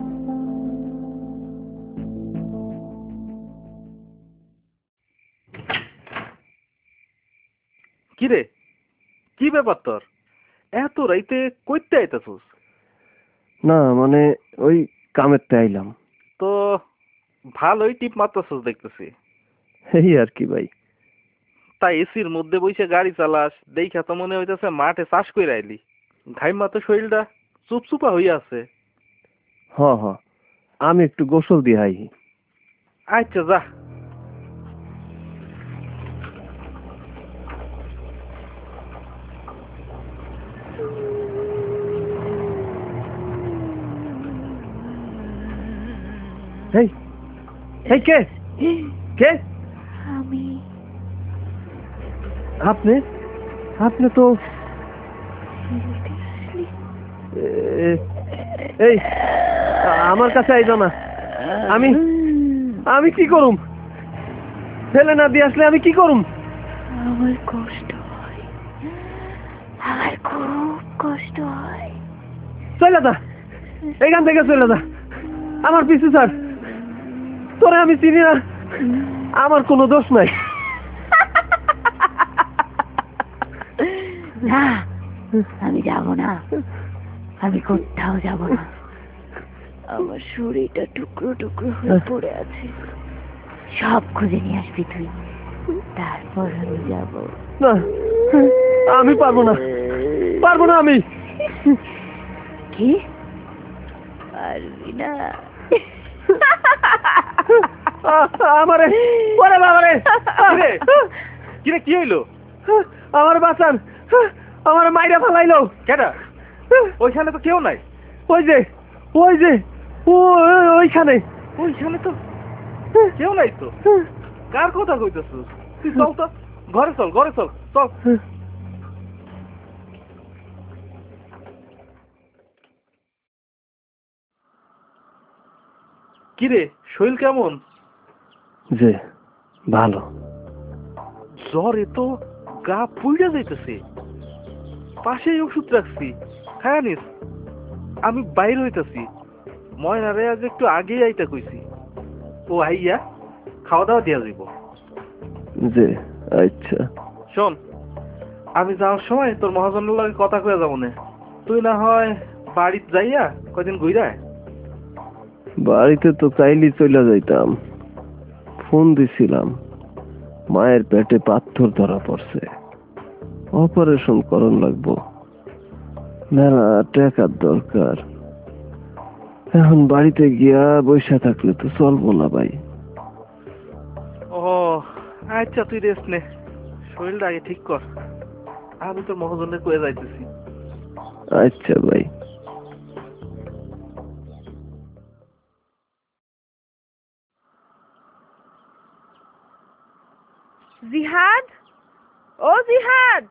কি রে, কি ব্যাপার তোর? এত রাইতে কইতে আইতাছস?
না মানে ওই কামেরতে আইলাম।
তো ভালোই টিপ মারতাছস দেখতেছি।
এই আর কি ভাই।
তাই এসির মধ্যে বসে গাড়ি চালাস, দেখা তো মনে হইতেছে মাঠে চাষ করে আইলি। ঘাইমা তো শরীরটা চুপচুপা হইয়া আছে।
হ হ, আমি একটু গোসল দিয়ে আই।
আচ্ছা যা।
এই এই কে কে?
আমি।
আপনি আপনি তো এ- এই আমার কাছে আইলো না। আমি আমি কি করুম? ফেলে না দিয়ে আসলে আমি কি করুম?
আমার কষ্ট হয়, আমার খুব কষ্ট হয়।
চলে যা, এখান থেকে চলে যা। আমার পিছু স্যার, তোরে আমি চিনি না, আমার কোনো দোষ নাই।
না, আমি যাব না, আমি কোথাও যাব না। আমার শরীরটা টুকরো টুকরো হয়ে পড়ে আছে। সব খুঁজে নিয়ে আসবি তুই, তারপর আমি যাব।
না আমি পারবো না, পারবো না আমি।
কি পারবি না?
আমারে ওরে বাবারে,
কিরে কিরে কি হইলো?
আমার বাঁচান, আমার মাইরা ফালাইলো।
কেডা? ওইখানে তো কেউ নাই।
ওই যে ওই যে ও ওইখানে
ওইখানে তো কেউ নাই তো। কার কথা কইতেছিস তুই? চল তো ঘরে, চল ঘরে, চল চল। কিরে শরীর কেমন?
যে ভালো।
জ্বরে তো গা পুইড়া যাইতেছে। পাশেই ওষুধ রাখছি, খায়া নিস। আমি বাইর হইতাছি, ময়নারে আজ একটু আগেই আইতা কইছি। ও আইয়া খাওয়া দাওয়া দিয়া যাইব।
যে আচ্ছা
শোন, আমি যাওয়ার সময় তোর মহাজনের লগে কথা কয়ে যাবো না। তুই না হয় বাড়িতে যাইয়া কয়দিন ঘুইরা।
বাড়িতে তো চাইলি চলে যাইতাম, ফোন দিছিলাম, মায়ের পেটে পাথর ধরা পড়ছে, অপারেশন করন লাগবো, মেলা টাকার দরকার। এখন বাড়িতে গিয়া বসে থাকলে তো চলবো না ভাই।
ও আচ্ছা, তুই রেস্ট নে, শরীরটা আগে ঠিক কর। আমি তোর মহাজনের কয়ে যাইতেছি।
আচ্ছা ভাই।
জিহাদ, ও জিহাদ।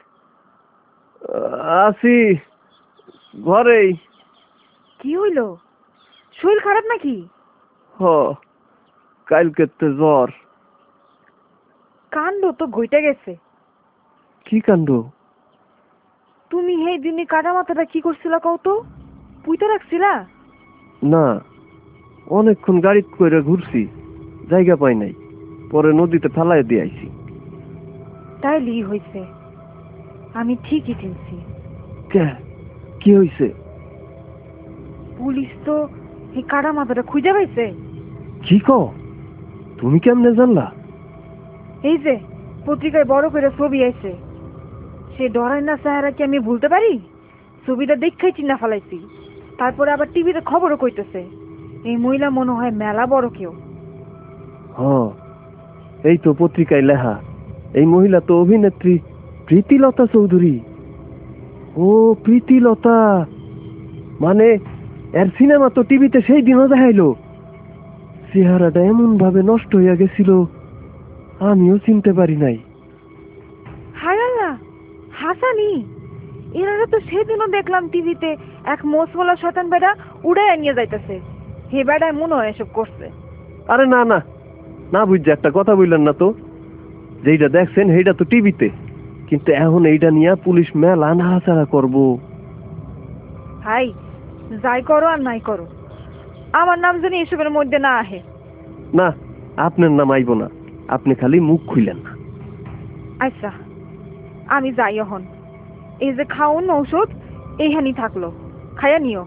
আসি ঘরেই।
কি হইলো? শরীর খারাপ নাকি?
হ, কালকে তো জ্বর।
কাণ্ড তো ঘইটা গেছে।
কি কাণ্ড?
তুমি সেই দিনে কাটা মাথাটা কি করছিলা কও তো? পুইতে রাখছিলা?
না, অনেকক্ষণ গাড়ি করে ঘুরছি, জায়গা পাই নাই, পরে নদীতে ফেলাই দিয়ে আইছি।
তাইলেই হয়েছে, আমি ঠিকই চিনছি।
কে? কি হইছে?
পুলিশ তো এই কাটা মাথাটা খুঁজে পাইছে।
কি কও? তুমি কেমনে জানলা?
এই যে পত্রিকায় বড় করে ছবি আইছে, সে ডরাই না চেহারা কি আমি ভুলতে পারি? ছবিটা দেখাই চিন্না ফেলাইছি। তারপরে আবার টিভিতে খবরও কইতেছে এই মহিলা মনে হয় মেলা বড় কেউ।
হ, এই তো পত্রিকায় লেখা, এই মহিলা তো অভিনেত্রী প্রীতিলতা চৌধুরী। ও প্রীতিলতা, মানে এর সিনেমা তো টিভিতে সেই দিনও দেখাইলো। চেহারাটা এমন ভাবে নষ্ট হইয়া গেছিল, আমিও চিনতে পারি নাই।
হায় আল্লাহ, হাসানি! এনারা তো সেদিনও দেখলাম টিভিতে এক মোসওয়ালা শয়তান বেড়া উড়াইয়া নিয়ে যাইতেছে। হে বেড়ায় মনে হয় এসব করছে।
আরে না না না, বুঝছে একটা কথা বললেন না তো, যেইটা দেখছেন সেইটা তো টিভিতে, কিন্তু এখন এইটা নিয়ে পুলিশ মেলা নাড়াচাড়া করবো।
হাই, যাই করো আর নাই করো, আমার নাম জানি এসবের মধ্যে না আহে।
না, আপনার নাম আইব না, আপনি খালি মুখ খুইলেন না।
আচ্ছা, আমি যাই এখন। এই যে খাওন ঔষধ এইখানি থাকলো, খাইয়া নিও।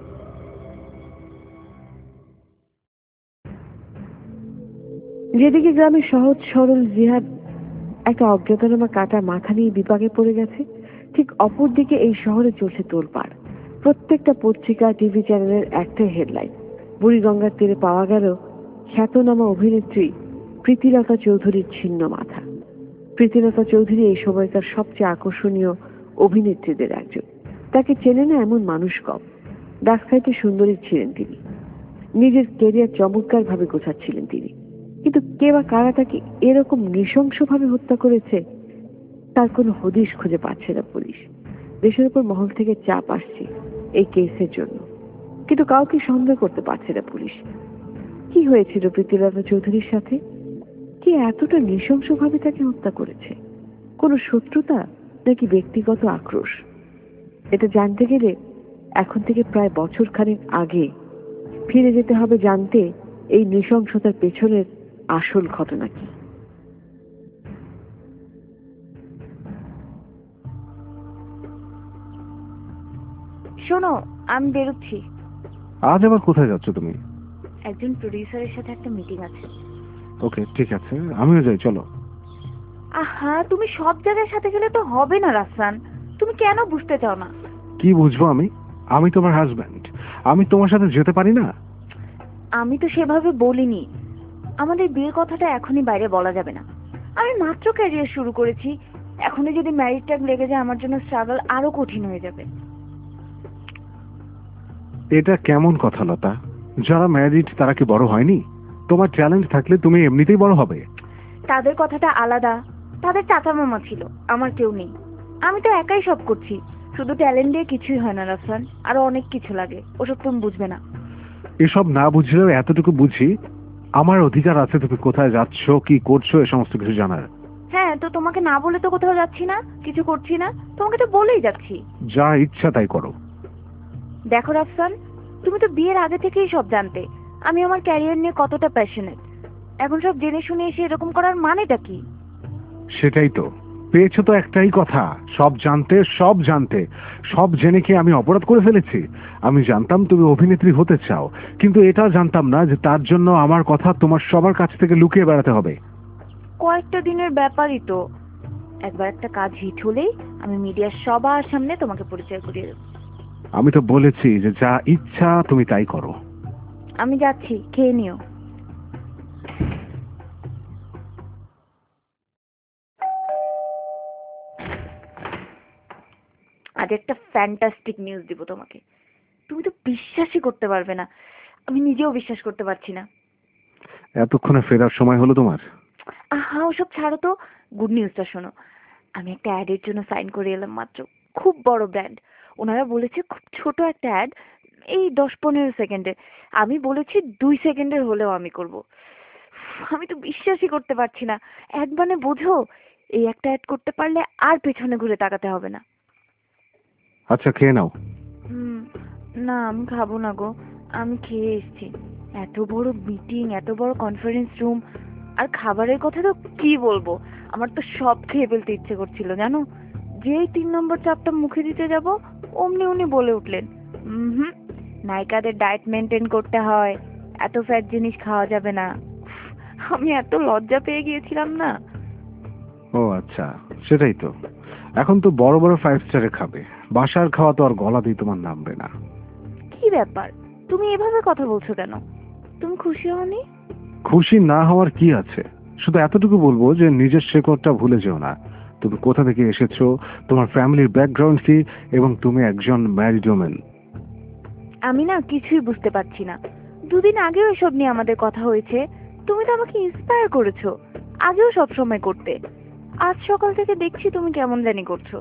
যেদিকে গ্রামের সহজ সরল জিহাদ একটা অজ্ঞাতনামা কাটা মাথা নিয়ে বিপাকে পড়ে গেছে, ঠিক অপর দিকে এই শহরে চলছে তোলপাড়। প্রত্যেকটা পত্রিকা, টিভি চ্যানেলের একটাই হেডলাইন, বুড়িগঙ্গার তীরে পাওয়া গেল খ্যাতনামা অভিনেত্রী প্রীতিলতা চৌধুরীর ছিন্ন মাথা। প্রীতিলতা চৌধুরী এই সময়কার সবচেয়ে আকর্ষণীয় অভিনেত্রীদের একজন। তাকে চেনে না এমন মানুষ কম। ডাকসাইটে সুন্দরী ছিলেন তিনি, নিজের কেরিয়ার চমৎকার ভাবে গোছাচ্ছিলেন তিনি, কিন্তু কে বা কারা তাকে এরকম নৃশংসভাবে হত্যা করেছে তার কোনো হদিশ খুঁজে পাচ্ছে না পুলিশ। দেশের উপর মহল থেকে চাপ আসছে এই কেসের জন্য, কিন্তু কাউকে সন্দেহ করতে পারছে না পুলিশ। কি হয়েছিল প্রীতিলতা চৌধুরীর সাথে? কে এতটা নৃশংসভাবে তাকে হত্যা করেছে? কোনো শত্রুতা নাকি ব্যক্তিগত আক্রোশ? এটা জানতে গেলে এখন থেকে প্রায় বছর খানেক আগে ফিরে যেতে হবে জানতে এই নৃশংসতার পেছনের আসল ঘটনা কি।
শোনো, আমি বেরোচ্ছি।
আজ আবার কোথায় যাচ্ছ তুমি?
একজন প্রডিউসারের সাথে একটা মিটিং আছে।
ওকে, ঠিক আছে, আমিও যাই, চলো।
আহা, তুমি সব জায়গায় সাথে গেলে তো হবে না রাফসান। তুমি কেন বুঝতে চাও না?
কি বুঝবো আমি? আমি তোমার হাজব্যান্ড, আমি তোমার সাথে যেতে পারি না?
আমি তো সেভাবে বলিনি। আমাদের বিয়ের কথাটা এখনই বাইরে বলা যাবে না। আমি মাত্র ক্যারিয়ার শুরু করেছি, এখনই যদি ম্যারিড ট্যাগ লেগে যায় আমার জন্য স্ট্রাগল আরো কঠিন হয়ে যাবে।
এটা কেমন কথা লতা? যারা ম্যারিড তারা কি বড় হয়নি? তোমার ট্যালেন্ট থাকলে তুমি এমনিতেই বড় হবে।
তাদের কথাটা আলাদা। তাদের চাচা মামা ছিল, আমার কেউ নেই। আমি তো একাই সব করছি। শুধু ট্যালেন্ট দিয়ে কিছুই হয় না রাফসান, আরো অনেক কিছু লাগে, ওসব তুমি বুঝবে না।
এসব না বুঝলেও এতটুকু বুঝি, আমার অধিকার আছে তুমি কোথায় যাচ্ছ, কি করছো, এ সমস্ত কিছু জানার।
হ্যাঁ, তো তোমাকে না বলে তো কোথাও যাচ্ছি না, কিছু করছি না, তোমাকে তো বলেই যাচ্ছি।
যা ইচ্ছা তাই করো।
দেখো রাফসান, তুমি তো বিয়ের আগে থেকেই সব জানতে আমি আমার ক্যারিয়ার নিয়ে কতটা প্যাশনেট। এখন সব জেনে শুনে এসে এরকম করার মানেটা কি?
সেটাই তো, পেয়েছো তো একটাই কথা, সব জানতে, সব জানতে। সব জেনে কি আমি অপরাধ করে ফেলেছি? আমি জানতাম তুমি অভিনেত্রী হতে চাও, কিন্তু এটা জানতাম না যে তার জন্য আমার কথা তোমার সবার কাছ থেকে লুকিয়ে বেড়াতে হবে।
কয়েকটা দিনের ব্যাপারই তো। একবার একটা কাজ হিট হলেই আমি মিডিয়ার সবার সামনে তোমাকে পরিচয় করিয়ে দেবো।
আমি তো বলেছি যে যা ইচ্ছা তুমি তাই করো।
আমি যাচ্ছি, খেয়ে নিও। আজ একটা ফ্যান্টাস্টিক নিউজ দিব তোমাকে। তুমি তো বিশ্বাসই করতে পারবে না, আমি নিজেও বিশ্বাস করতে পারছি না।
এতক্ষণে ফেরার সময় হলো তোমার?
আহা, ওসব ছাড়ো তো, গুড নিউজটা শোনো। আমি একটা অ্যাডের জন্য সাইন করে এলাম মাত্র। খুব বড় ব্র্যান্ড। ওনারা বলেছে খুব ছোট একটা অ্যাড, এই দশ পনেরো সেকেন্ডে। আমি বলেছি দুই সেকেন্ডের হলেও আমি করব। আমি তো বিশ্বাসই করতে পারছি না। অ্যাড মানে বোঝো, এই একটা অ্যাড করতে পারলে আর পেছনে ঘুরে তাকাতে হবে না।
আচ্ছা, খেয়ে নাও।
হুম, না আমি খাবো না গো, আমি খেয়ে এসেছি। এত বড় মিটিং, এত বড় কনফারেন্স রুম, আর খাবারের কথা তো কি বলবো। আমার তো সব খেয়ে ফেলতে ইচ্ছে করছিল জানো। যেই তিন নম্বর চাপটা মুখে দিতে যাব, অমনি উনি বলে উঠলেন, হুম, নায়িকাদের ডায়েট মেনটেন করতে হয়, এত ফ্যাট জিনিস খাওয়া যাবে না। আমি এত লজ্জা পেয়ে গিয়েছিলাম না।
ও আচ্ছা, সেটাই তো। এখন তো বড় বড় ফাইভ স্টারে খাবে, বাসার খাওয়া তো আর গলা দিয়ে তোমার নামবে না।
কি ব্যাপার, তুমি এভাবে কথা বলছো কেন? তুমি খুশি হওনি?
খুশি না হওয়ার কি আছে? শুধু এতটুকু বলবো যে নিজের শেকড়টা ভুলে যেও না। তুমি কোথা থেকে এসেছো, তোমার ফ্যামিলির ব্যাকগ্রাউন্ড কি, এবং তুমি একজন ম্যারিড ওম্যান।
আমি না কিছুই বুঝতে পারছি না। দুদিন আগেও এসব নিয়ে আমাদের কথা হয়েছে। তুমি তো আমাকে ইন্সপায়ার করেছো, আগেও সব সময় করতে। আজ সকাল থেকে দেখছি তুমি কেমন জানি করছো।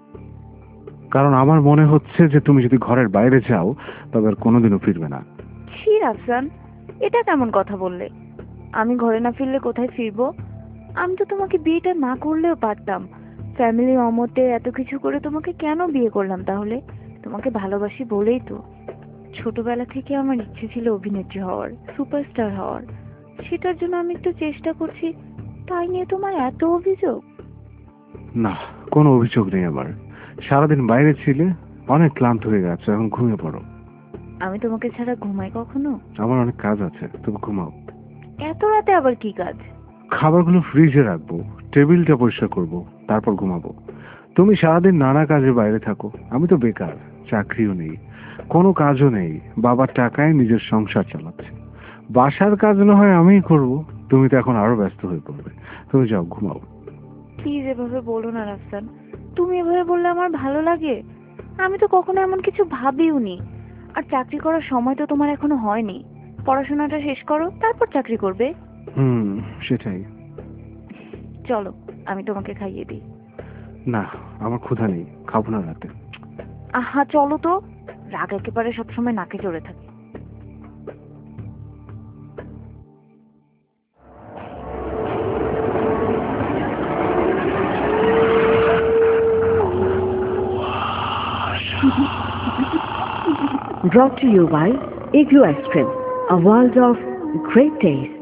কারণ আমার মনে হচ্ছে যে তুমি যদি ঘরের বাইরে যাও তবে আর কোনোদিনও ফিরবে না।
ছি রাফসান, এটা কেমন কথা বললে? আমি ঘরে না ফিরলে কোথায় ফিরবো? আমি তো তোমাকে বিয়েটা না করলেও পারতাম। ফ্যামিলি অমতে এত কিছু করে তোমাকে কেন বিয়ে করলাম তাহলে? তোমাকে ভালোবাসি বলেই তো। ছোটবেলা থেকে আমার ইচ্ছে ছিল অভিনেত্রী হওয়ার, সুপারস্টার হওয়ার। সেটার জন্য আমি একটু চেষ্টা করছি, তাই নিয়ে তোমার এত অভিযোগ?
না, কোনো অভিযোগ নেই আমার। সারাদিন বাইরে ছিলে, অনেক ক্লান্ত হয়ে গেছে, এখন ঘুমিয়ে পড়ো।
আমি তোমাকে ছাড়া ঘুমাই কখনো?
আমার অনেক কাজ আছে, তুমি ঘুমাও।
এত রাতে আবার কি কাজ?
খাবারগুলো ফ্রিজে রাখবো, টেবিলটা পরিষ্কার করবো, তারপর ঘুমাবো। তুমি সারাদিন নানা কাজে বাইরে থাকো, আমি তো বেকার, চাকরিও নেই, কোনো কাজও নেই, বাবার টাকায় নিজের সংসার চালাচ্ছে। বাসার কাজ না হয় আমিই করবো, তুমি তো এখন আরো ব্যস্ত হয়ে পড়বে। তুমি যাও, ঘুমাও।
প্লিজ এভাবে বলো না রাফসান, তুমি এভাবে বললে আমার ভালো লাগে? আমি তো কখনো এমন কিছু ভাবিও নি। আর চাকরি করার সময় তো তোমার এখনো হয়নি। পড়াশোনাটা শেষ করো, তারপর চাকরি করবে।
হুম, সেটাই।
চলো, আমি তোমাকে খাইয়ে দিই।
না, আমার ক্ষুধা নেই, খাবো না রাতে।
আহা চলো তো, রাগ একেবারে সবসময় নাকে চড়ে থাকে।
Brought to you by Igloo Ice Cream, a world of great taste.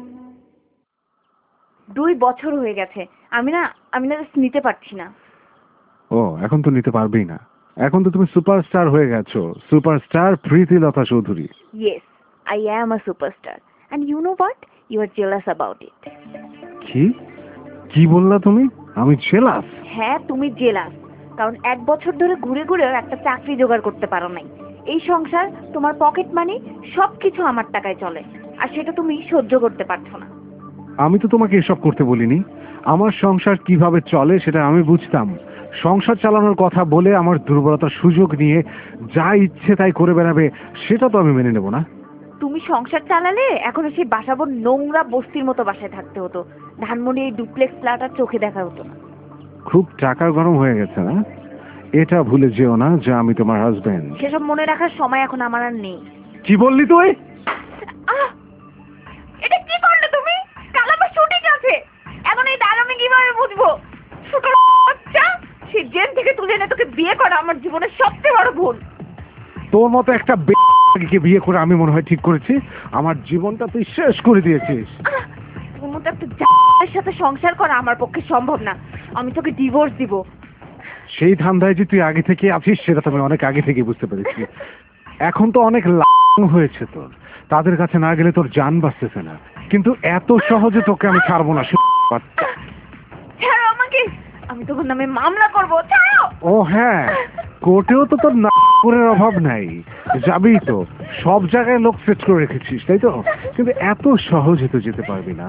দুই বছর হয়ে গেছে, আমি না আমি না just নিতে পারছি না।
ও, এখন তো নিতে পারবেই না। এখন তো তুমি সুপারস্টার হয়ে গেছো, superstar Pritilata Chowdhury.
Yes, I am a superstar. And you know what? You are jealous about it.
কি? কি বললা তুমি? আমি জেলাস?
হ্যাঁ, তুমি জেলাস, কারণ এক বছর ধরে ঘুরে ঘুরেও একটা চাকরি জোগাড় করতে পারো নাই। এই সংসার, তোমার পকেট মানি, সবকিছু আমার টাকায় চলে, আর সেটা তুমি সহ্য করতে পারছো না।
আমি তো তোমাকে এসব করতে বলিনি। আমার সংসার কিভাবে চলে সেটা আমি বুঝতাম। সংসার চালানোর কথা বলে আমার দুর্বলতার সুযোগ নিয়ে যা ইচ্ছে তাই করে বেড়াবে, সেটা তো আমি মেনে নেব না।
তুমি সংসার চালালে এখনো সেই বাসাবোর নোংরা বস্তির মতো বাসায় থাকতে হতো। ধানমন্ডি এই ডুপ্লেক্স ফ্ল্যাট আর চোখে দেখা হতো না।
খুব টাকার গরম হয়ে গেছে না? এটা ভুলে যেও না যে আমি তোমার হাজবেন্ড।
সেসব মনে রাখার সময় এখন আমার আর নেই।
কি বললি তুই?
আহ! এটা কি করলে তুমি? কাল আমার শুটিং আছে। এখন এই দাগ আমি কিভাবে বুঝবো? ছোট বাচ্চা, সে জেল থেকে তুলে এনে তোকে বিয়ে করা আমার জীবনের সবচেয়ে বড় ভুল।
তোর মতো একটা বে- বিয়ে করে আমি মনে হয় ঠিক করেছি। আমার জীবনটা তুই শেষ করে দিয়েছিস।
আহ! তোর মতো একটা জাতের সাথে সংসার করা আমার পক্ষে সম্ভব না। আমি তোকে ডিভোর্স দিব।
সেই ধান্দায় যে তুই আগে থেকে আছিস সেটা তো আমি অনেক আগে থেকে বুঝতে পেরেছি। এখন তো অনেক লাভ হয়েছে তোর, তাদের কাছে না গেলে তোর জান বাঁচতেছে না, কিন্তু এত সহজে তোকে আমি ছাড়বো না। বাচ্চা,
ছাড়ো আমাকে, আমি তোর নামে মামলা করবো। ছাড়ো।
ও হ্যাঁ, কোর্টেও তো তোর নাগপুরের অভাব নাই, যাবি তো। সব জায়গায় লোক সেট করে রেখেছিস তাই তো, কিন্তু এত সহজে তো যেতে পারবি না।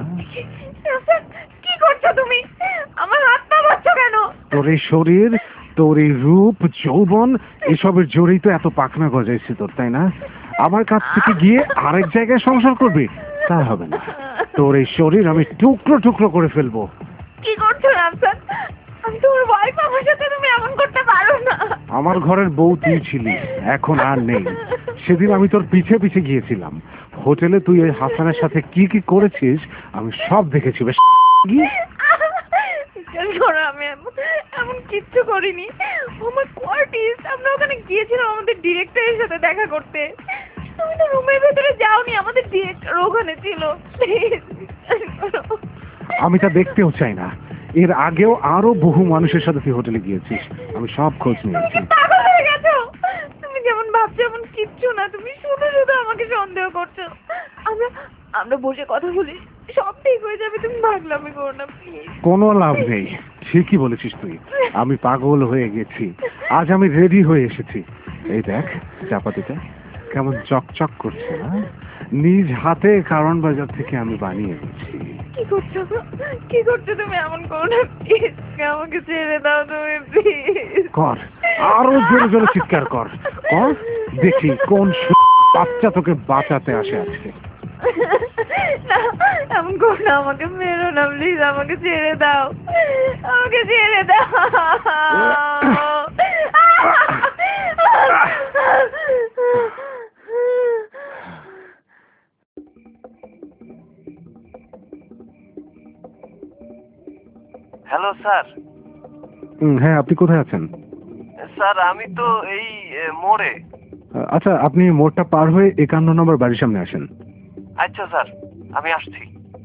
কি করছো তুমি? আমার হাত পা বাচ্চা কেন?
তোর এই শরীর, তোর এই রূপ, যৌবন, এসবের জোরেই তো এত পাখনা গজাইছে তোর, তাই না? আমার কাছ থেকে গিয়ে আরেক জায়গায় সংসার করবি, তা হবে না। তোর এই শরীর আমি টুকরো টুকরো করে ফেলবো।
কি করছো রামসান? আমি তোমার ওয়াইফ, আমার সাথে তুমি এমন করতে পারো না।
আমার ঘরের বউ তুই ছিলি, এখন আর নেই। সেদিন আমি তোর পিছে পিছে গিয়েছিলাম হোটেলে, তুই এই হাসানের সাথে কি কি করেছিস আমি সব দেখেছি। বেশ গিয়ে
বিশ্বাস করো, আমি এমন এমন কিচ্ছু করিনি। আমার কোয়ার্টিস, আমরা ওখানে গিয়েছিলাম আমাদের ডিরেক্টরের সাথে দেখা করতে। তুমি তো রুমের ভেতরে যাওনি, আমাদের ডিরেক্টর ওখানে ছিল। প্লিজ বিশ্বাস করো।
আমি তা দেখতেও চাই না। এর আগেও আরো বহু মানুষের সাথে তুই হোটেলে গিয়েছিস, আমি সব খোঁজ নিয়েছি।
তুমি পাগল হয়ে গেছো। তুমি যেমন ভাবছো এমন কিচ্ছু না, তুমি শুধু শুধু আমাকে সন্দেহ করছো। আমরা আমরা বসে কথা বলি, সব ঠিক হয়ে যাবে। তুমি পাগলামি করো না প্লিজ।
কোনো লাভ নেই, ঠিকই বলেছিস তুই। আমি পাগল হয়ে গেছি, আজ আমি রেডি হয়ে এসেছি। এই দেখ চাপাতিটা কেমন চকচক করছে না? নিজ হাতে কারণ বাজার থেকে আমি বানিয়ে দিচ্ছি।
কি করছো? কি করছো তুমি? এমন করো না প্লিজ, আমাকে ছেড়ে দাও তুমি প্লিজ।
কর, আরো জোরে জোরে চিৎকার কর, কর, দেখি কোন বাচ্চা তোকে বাঁচাতে আসে আজকে।
না, এমন করো না, আমাকে মেরো না প্লিজ, আমাকে ছেড়ে দাও, আমাকে ছেড়ে দাও।
Hello sir.
হুম, হ্যাঁ, আপনি কোথায় আছেন?
স্যার আমি তো এই এ, মোড়ে।
আচ্ছা, আপনি মোড়টা পার হয়ে একান্ন নম্বর বাড়ির সামনে আসেন।
আচ্ছা স্যার, আমি আসছি।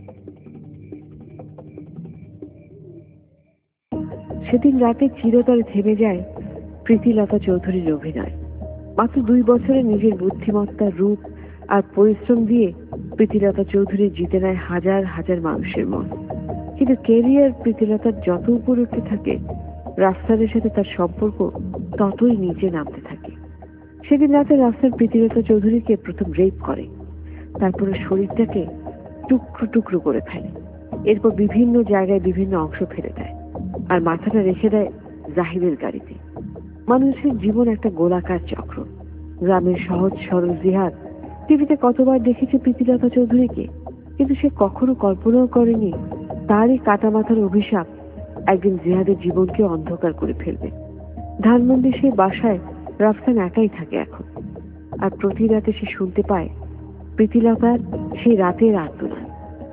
সেদিন রাতে চিরতরে থেমে যায় প্রীতিলতা চৌধুরীর অভিনয়। মাত্র দুই বছরে নিজের বুদ্ধিমত্তা, রূপ আর পরিশ্রম দিয়ে প্রীতিলতা চৌধুরী জিতে নেয় হাজার হাজার মানুষের মন। কিন্তু ক্যারিয়ার প্রীতিলতার যত উপর উঠতে থাকে, রাস্তার সাথে তার সম্পর্ক ততই নিচে নামতে থাকে। সেদিন রাতে রাস্তার প্রীতিলতা চৌধুরীকে প্রথম রেপ করে, তারপরে শরীরটাকে টুকরো টুকরো করে ফেলে। এরপর বিভিন্ন জায়গায় বিভিন্ন অংশ ফেলে দেয়, আর মাথাটা রেখে দেয় জাহিদের গাড়িতে। মানুষের জীবন একটা গোলাকার চক্র। গ্রামের সহজ সরল জিহাদ টিভিতে কতবার দেখেছে প্রীতিলতা চৌধুরীকে, কিন্তু সে কখনো কল্পনাও করেনি তারই কাটা মাথার অভিশাপ একদিন জিহাদের জীবনকে অন্ধকার করে ফেলবে। ধানমন্ডি সেই বাসায় রাফসান একাই থাকে এখন, আর প্রতি রাতে সে শুনতে পায় প্রীতিলতার সেই রাতের আর্তনাদ।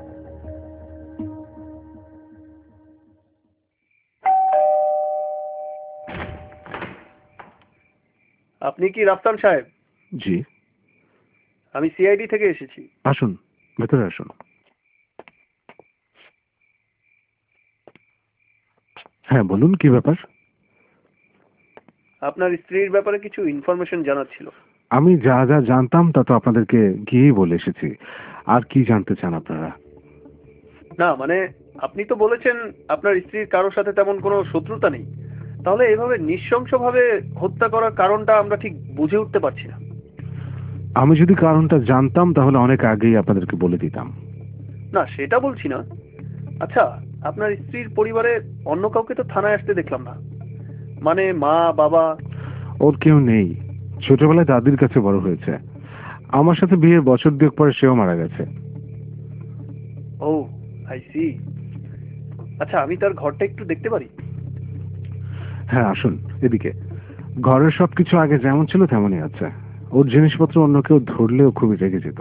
আপনি কি রাফসান সাহেব?
জি,
আমি সিআইডি থেকে এসেছি।
আসুন, ভেতরে আসুন। হ্যাঁ বলুন, কি ব্যাপার?
আপনার স্ত্রীর ব্যাপারে কিছু ইনফরমেশন জানার ছিল।
আমি যা যা জানতাম তা তো আপনাদেরকে গিয়েই বলে এসেছি। আর কি জানতে চান আপনারা?
না মানে আপনি তো বলেছেন আপনার স্ত্রীর কারোর সাথে তেমন কোনো শত্রুতা নেই, তাহলে এভাবে নৃশংসভাবে হত্যা করার কারণটা আমরা ঠিক বুঝে উঠতে পারছি না।
আমি যদি কারণটা জানতাম তাহলে অনেক আগেই আপনাদেরকে বলে দিতাম।
না, সেটা বলছি না। আচ্ছা, আপনার স্ত্রীর পরিবারে অন্য কাউকে তো থানায় আসতে দেখলাম না, মানে মা বাবা?
ওর কেউ নেই। ছোটবেলায় দাদির কাছে বড় হয়েছে। আমার সাথে বিয়ের বছর দুয়েক পরে সেও মারা গেছে।
ও, আই সি। আচ্ছা, আমি তার ঘরটা একটু দেখতে পারি?
হ্যাঁ, আসুন এদিকে। ঘরের সবকিছু আগে যেমন ছিল তেমনই আছে। ওর জিনিসপত্র অন্য কেউ ধরলেও খুবই রেগে যেত।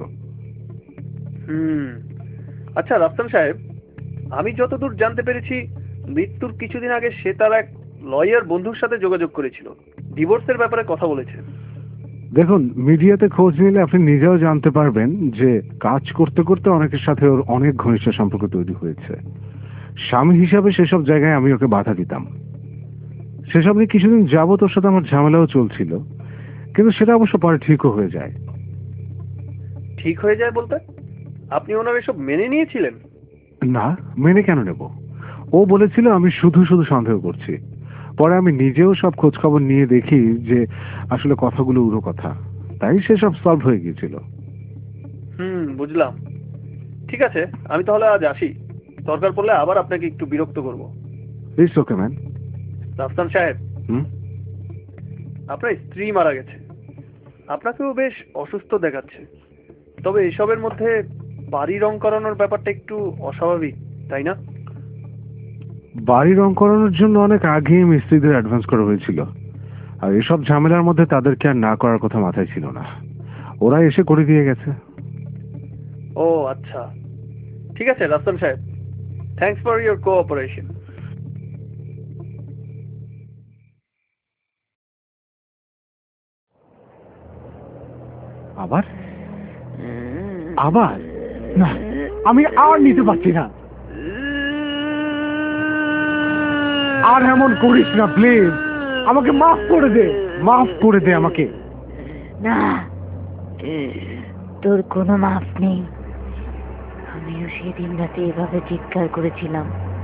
হুম। আচ্ছা রাফসান সাহেব, আমি যতদূর জানতে পেরেছি মৃত্যুর কিছুদিন আগে সে তার এক লয়ার বন্ধুর সাথে যোগাযোগ করেছিল, ডিভোর্সের ব্যাপারে কথা বলেছে।
দেখুন, মিডিয়াতে খোঁজ নিলে আপনি নিজেও জানতে পারবেন যে কাজ করতে করতে অনেকের সাথে ওর অনেক ঘনিষ্ঠ সম্পর্ক তৈরি হয়েছে। স্বামী হিসাবে সেসব জায়গায় আমি ওকে বাধা দিতাম। সেসব নিয়ে কিছুদিন যাবত ওর সাথে আমার ঝামেলাও চলছিল, কিন্তু সেটা অবশ্য পরে ঠিকও হয়ে যায়।
ঠিক হয়ে যায় বলতে? আপনি ওনার এসব মেনে নিয়েছিলেন?
না, মেনে কেন নেব? ও বলেছিল আমি শুধু শুধু সন্দেহ করছি। পরে আমি নিজেও সব খোঁজ খবর নিয়ে দেখি যে আসলে কথাগুলো উড়ো কথা, তাই সেসব সলভ হয়ে গিয়েছিল।
হুম, বুঝলাম। ঠিক আছে, আমি তাহলে আজ আসি। দরকার পড়লে আবার আপনাকে একটু বিরক্ত করব।
It's okay man.
রাফসান সাহেব,
হুম
আপনার স্ত্রী মারা গেছে, আপনাকেও বেশ অসুস্থ দেখাচ্ছে। তবে এসবের মধ্যে বাড়ি রং করানোর ব্যাপারটা একটু অস্বাভাবিক, তাই না?
বাড়ি রং করানোর জন্য অনেক আগেই মিস্ত্রিদের অ্যাডভান্স করা হয়েছিল, আর এসব ঝামেলার মধ্যে তাদেরকে আর না করার কথা মাথায় ছিল না। ওরা এসে করে দিয়ে গেছে।
ও আচ্ছা, ঠিক আছে রাফসান সাহেব, থ্যাঙ্কস ফর ইউর কোঅপারেশন।
আবার আবার না, আমি আর নিতে পারছি না। আর এমন করিস না প্লিজ, আমাকে মাফ করে দে, মাফ করে দে আমাকে।
না, তোর কোনো মাফ নেই। আমিও সেদিন রাতে এভাবে চিৎকার করেছিলাম,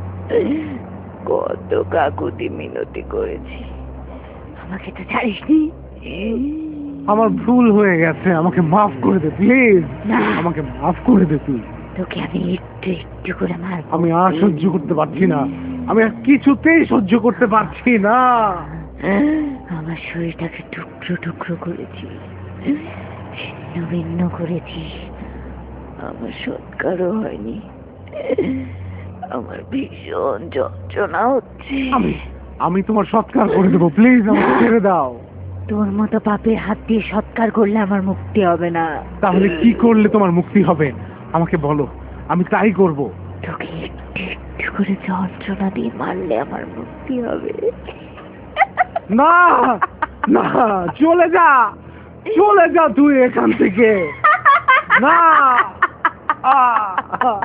কত কাকুতি মিনতি করেছি, আমাকে তো ছাড়িসনি।
আমার ভুল হয়ে গেছে, আমাকে মাফ করে দে প্লিজ।
না,
আমাকে মাফ করে দে তুই।
তোকে আমি একটু একটু করে মারব।
আমি আর সহ্য করতে পারছি না, আমি আর কিছুতেই সহ্য করতে পারছি না।
আমার শরীরটাকে টুকরো টুকরো করেছি, ছিন্ন ভিন্ন করেছি, আমার সৎকারও হয়নি। আমার ভীষণ যন্ত্রণা হচ্ছে।
আমি আমি তোমার সৎকার করে দেবো, প্লিজ আমাকে ছেড়ে দাও।
তোর মতো পাপের হাত দিয়ে সৎকার করলে আমার মুক্তি হবে না।
তাহলে কি করলে তোমার মুক্তি হবে আমাকে বলো, আমি তাই করব।
তোকে একটু একটু করে যন্ত্রণা দিয়ে মারলে আমার মুক্তি হবে।
না না, চলে যা, চলে যা তুই এখান থেকে। না। আহ!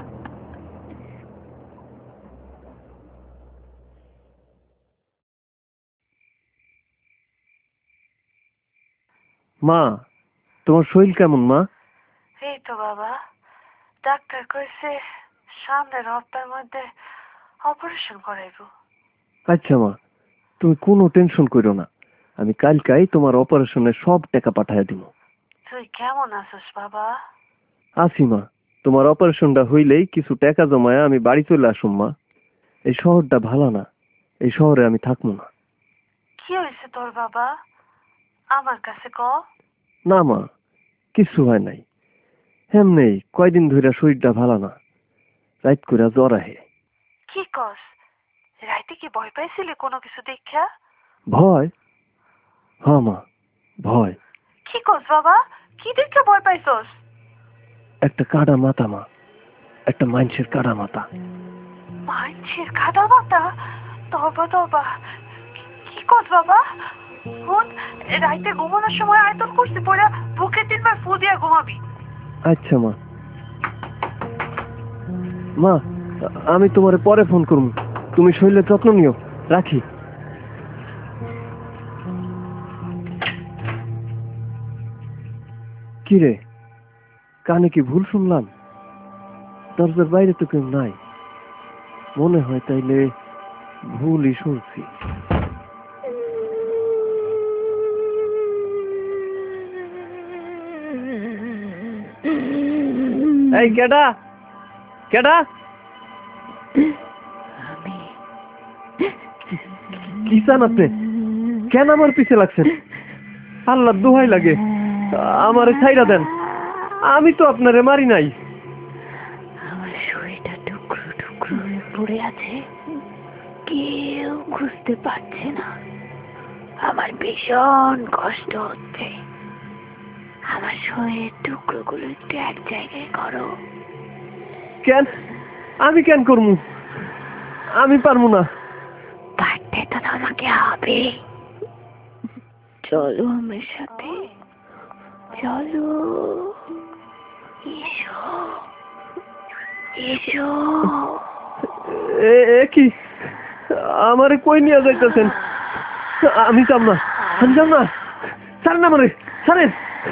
মা, তোমার শরীর কেমন মা?
এই তো বাবা, ডাক্তার কইছে সামনের হপ্তার মধ্যে অপারেশন করাইবো।
আচ্ছা মা, তুমি কোনো টেনশন করো না, আমি কালকাই তোমার অপারেশনের সব টাকা পাঠায় দিব।
তুই কেমন আছিস বাবা?
আসি মা, তোমার অপারেশনটা হইলেই কিছু টাকা জমায় আমি বাড়ি চলে আসুম মা। এই শহরটা ভালো না, এই শহরে আমি থাকবো না।
কি হয়েছে তোর বাবা? আমার কাছে ক।
না মা, কিছু হয় নাই, এমনি কয়দিন ধরে শরীরটা ভালো না, রাত করে জ্বর আহে।
কি কস? রাইতে কি ভয় পাইছিলি কোনো কিছু দেখা?
ভয়? হ্যাঁ মা, ভয়।
কি কস বাবা? কি দেখে ভয় পাইছস?
একটা কাটা মাথা মা, একটা মানুষের কাটা মাথা।
মানছির কাদা মাথা? তবা তবা, কি কস বাবা? হুন, রাইতে ঘুমানোর সময় আয়তন করছি পড়া বুকে তিনবার ফু দিয়া ঘুমাবি।
আচ্ছা মা। মা, আমি তোমারে পরে ফোন করব, তুমি শরীরের যত্ন নিও, রাখি। কি রে, কানে কি ভুল শুনলাম? দরজার বাইরে তো কেউ নাই, মনে হয় তাইলে ভুলই শুনছি। এই কেডা কেডা? কি চান আপনি? কেন আমার পিছে লাগছেন? আল্লাহর দোহাই লাগে, আমারে ছাইরা দেন। আমি তো আপনারে মারি নাই।
আমার শরীরটা টুকরো টুকরো হয়ে পড়ে আছে, কেউ খুঁজতে পারছে না। আমার ভীষণ কষ্ট হচ্ছে। আমার শরীরের টুকরোগুলো একটু এক জায়গায় করো।
কেন? আমি কেন করবো? আমি পারবো না।
পারতে তো তোমাকে হবে। চলো আমার সাথে, চলো, এসো এসো।
এ কি আমারে কই নিয়ে যাইতেছেন? আমি যাব না, আমি যাব না। ছাড়েন আমারে, ছাড়েন।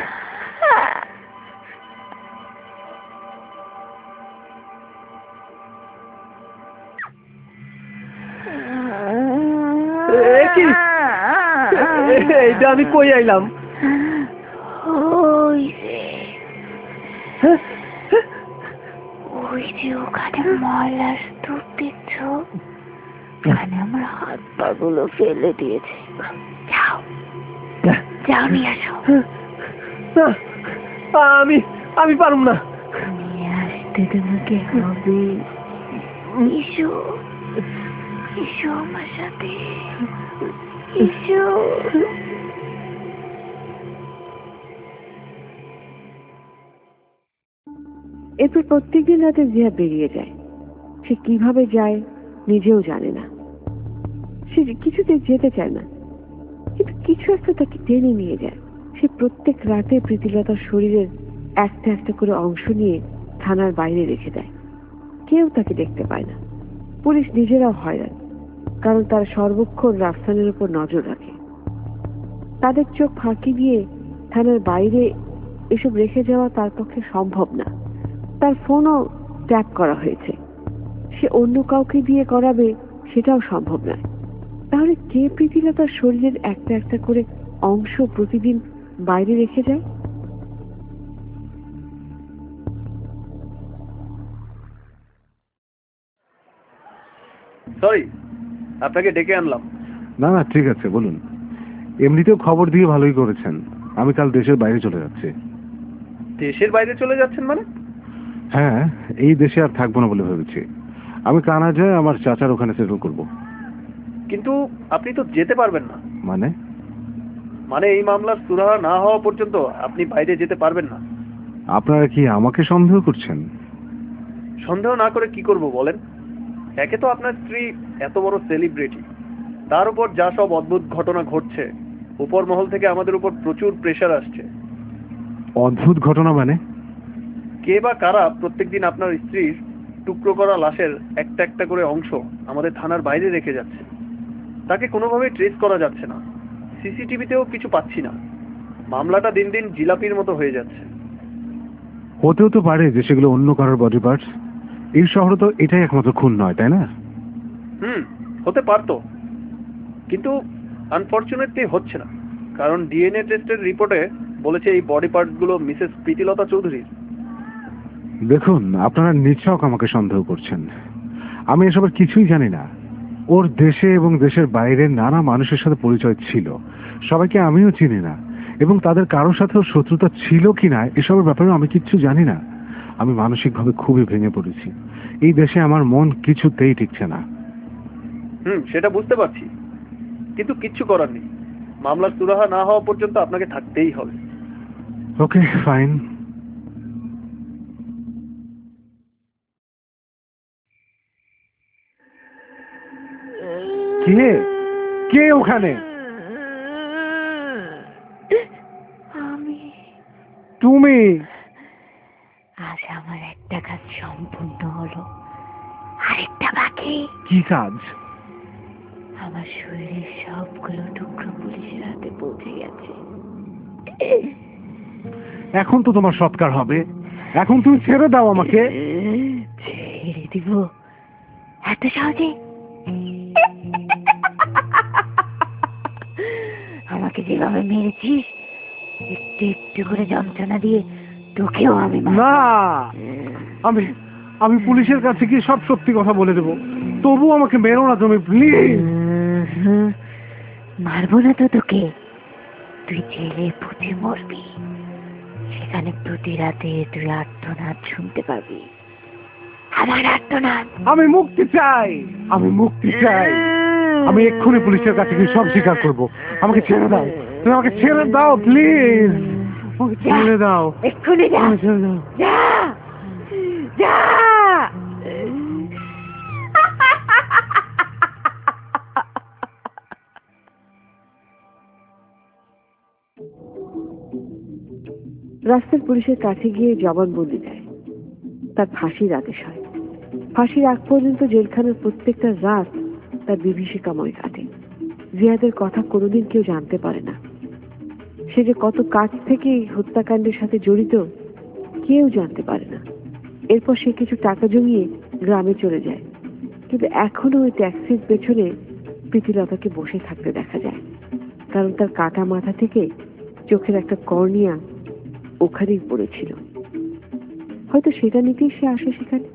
কি এইটা আমি কই আইলাম?
ওই যে ওই যে ওখানে ময়লার স্তূপ দেখছ, ওখানে আমার হাত পা গুলো ফেলে দিয়েছে। যাও যাও নিয়ে আসো।
আমি আমি পারুম না।
নিয়ে আসতে তোমাকে হবে। এসো এসো আমার সাথে, এসো।
এরপর প্রত্যেকদিন রাতে জিয়া বেরিয়ে যায়। সে কিভাবে যায় নিজেও জানে না। সে কিছুতে যেতে চায় না, কিন্তু কিছু একটা তাকে টেনে নিয়ে যায়। সে প্রত্যেক রাতে প্রীতিলতার শরীরের একটা একটা করে অংশ নিয়ে থানার বাইরে রেখে দেয়। কেউ তাকে দেখতে পায় না। পুলিশ নিজেরাও হয়রান, কারণ তারা সর্বক্ষণ রাফসানের উপর নজর রাখে। তাদের চোখ ফাঁকি দিয়ে থানার বাইরে এসব রেখে যাওয়া তার পক্ষে সম্ভব না। তার ফোনও ট্যাপ করা হয়েছে। সে অন্য কাউকে দিয়ে করাবে সেটাও সম্ভব নয়। তাহলে কে প্রীতিলতার শরীরের একটা একটা করে অংশ প্রতিদিন বাইরে রেখে যায়?
সরি, আপনাকে ডেকে আনলাম।
না না ঠিক আছে, বলুন। এমনিতেও খবর দিয়ে ভালোই করেছেন। আমি কাল দেশের বাইরে চলে যাচ্ছি।
দেশের বাইরে চলে যাচ্ছেন মানে?
হ্যাঁ, এই দেশে আর থাকবো না বলে ভেবেছি। আমি কানাডায় আমার চাচার ওখানে সেটেল করব।
কিন্তু আপনি তো যেতে পারবেন না।
মানে?
মানে এই মামলার সুরাহা না হওয়া পর্যন্ত আপনি বাইরে যেতে পারবেন না।
আপনারা কি আমাকে সন্দেহ করছেন?
সন্দেহ না করে কি করব বলেন? একে তো আপনার স্ত্রী এত বড় সেলিব্রিটি, তার উপর যা সব অদ্ভুত ঘটনা ঘটছে, উপর মহল থেকে আমাদের উপর প্রচুর প্রেশার আসছে।
অদ্ভুত ঘটনা মানে?
কে বা কারা প্রত্যেকদিন আপনার স্ত্রীর টুকরো করা লাশের একটা একটা করে অংশ আমাদের থানার বাইরে রেখে যাচ্ছে। তাকে কোনোভাবেই ট্রেস করা যাচ্ছে না, সিসিটিভিতেও কিছু পাচ্ছি না। মামলাটা দিন দিন জিলাপির মতো হয়ে যাচ্ছে।
হতেও তো পারে যে সেগুলো অন্য কারোর বডি পার্টস। এই শহরে তো এটাই একমাত্র খুন নয়, তাই না?
হুম, হতে পারতো, কিন্তু আনফরচুনেটলি হচ্ছে না। কারণ ডিএনএ টেস্টের রিপোর্টে বলেছে এই বডি পার্টসগুলো মিসেস প্রীতিলতা চৌধুরীর।
দেখুন, আপনারা নিছক আমাকে সন্দেহ করছেন। আমি এসবের কিছুই জানি না। ওর দেশে এবং দেশের বাইরে নানা মানুষের সাথে পরিচয় ছিল, সবাইকে আমিও চিনি না। এবং তাদের কারোর সাথে ওর শত্রুতা ছিল কিনা এসবের ব্যাপারে আমি কিচ্ছু জানি না। আমি মানসিকভাবে খুবই ভেঙে পড়েছি। এই দেশে আমার মন কিছুতেই টিকছে না।
হুম, সেটা বুঝতে পারছি, কিন্তু কিচ্ছু করার নেই। মামলার সুরাহা না হওয়া পর্যন্ত আপনাকে থাকতেই হবে।
ওকে, ফাইন। কে কে ওখানে?
আমি।
তুমি?
আজ আমার একটা কাজ সম্পূর্ণ হলো, আরেকটা বাকি।
কি কাজ?
আমার শরীরের সবগুলো টুকরো পুলিশের হাতে পৌঁছে গেছে।
এখন তো তোমার সৎকার হবে। এখন তুমি ছেড়ে দাও আমাকে।
ছেড়ে দিব? এত সহজে আমাকে যেভাবে মেরেছিস একটু একটু করে যন্ত্রণা দিয়ে তোকেও আমি মারবো।
না, আমি আমি পুলিশের কাছে গিয়ে সব সত্যি কথা বলে দেবো, তবু আমাকে মেরো না তুমি, প্লিজ।
উম, মারবো না তো তোকে, তুই জেলে পুঁতে মরবি, সেখানে প্রতি রাতে তুই আর্তনাদ শুনতে পাবি, আমার আর্তনাদ।
আমি মুক্তি চাই, আমি মুক্তি চাই। আমি এক্ষুনি পুলিশের কাছে গিয়ে সব স্বীকার করবো। আমাকে ছেড়ে দাও, তুমি আমাকে ছেড়ে দাও প্লিজ, আমাকে ছেড়ে দাও,
এক্ষুনি যা,
আমাকে ছেড়ে দাও।
যা যা।
রাস্তার পুলিশের কাছে গিয়ে জবানবন্দি দেয়। তার ফাঁসির আদেশ হয়। ফাঁসির আগ পর্যন্ত জেলখানার প্রত্যেকটা রাত তার বিভীষিকাময় কাটে। জিয়াদের কথা কোনোদিন কেউ জানতে পারে না। সে যে কত কাছ থেকে এই হত্যাকাণ্ডের সাথে জড়িত কেউ জানতে পারে না। এরপর সে কিছু টাকা জমিয়ে গ্রামে চলে যায়, কিন্তু এখনো ওই ট্যাক্সির পেছনে প্রীতিলতাকে বসে থাকতে দেখা যায়, কারণ তার কাটা মাথা থেকে চোখের একটা কর্নিয়া ওখানেই পড়েছিল। হয়তো সেটা নিতেই সে আসে সেখানে।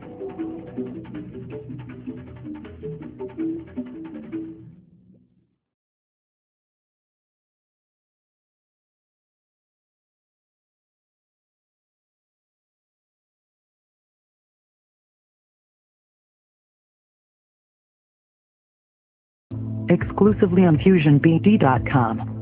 Exclusively on fusion b d dot com.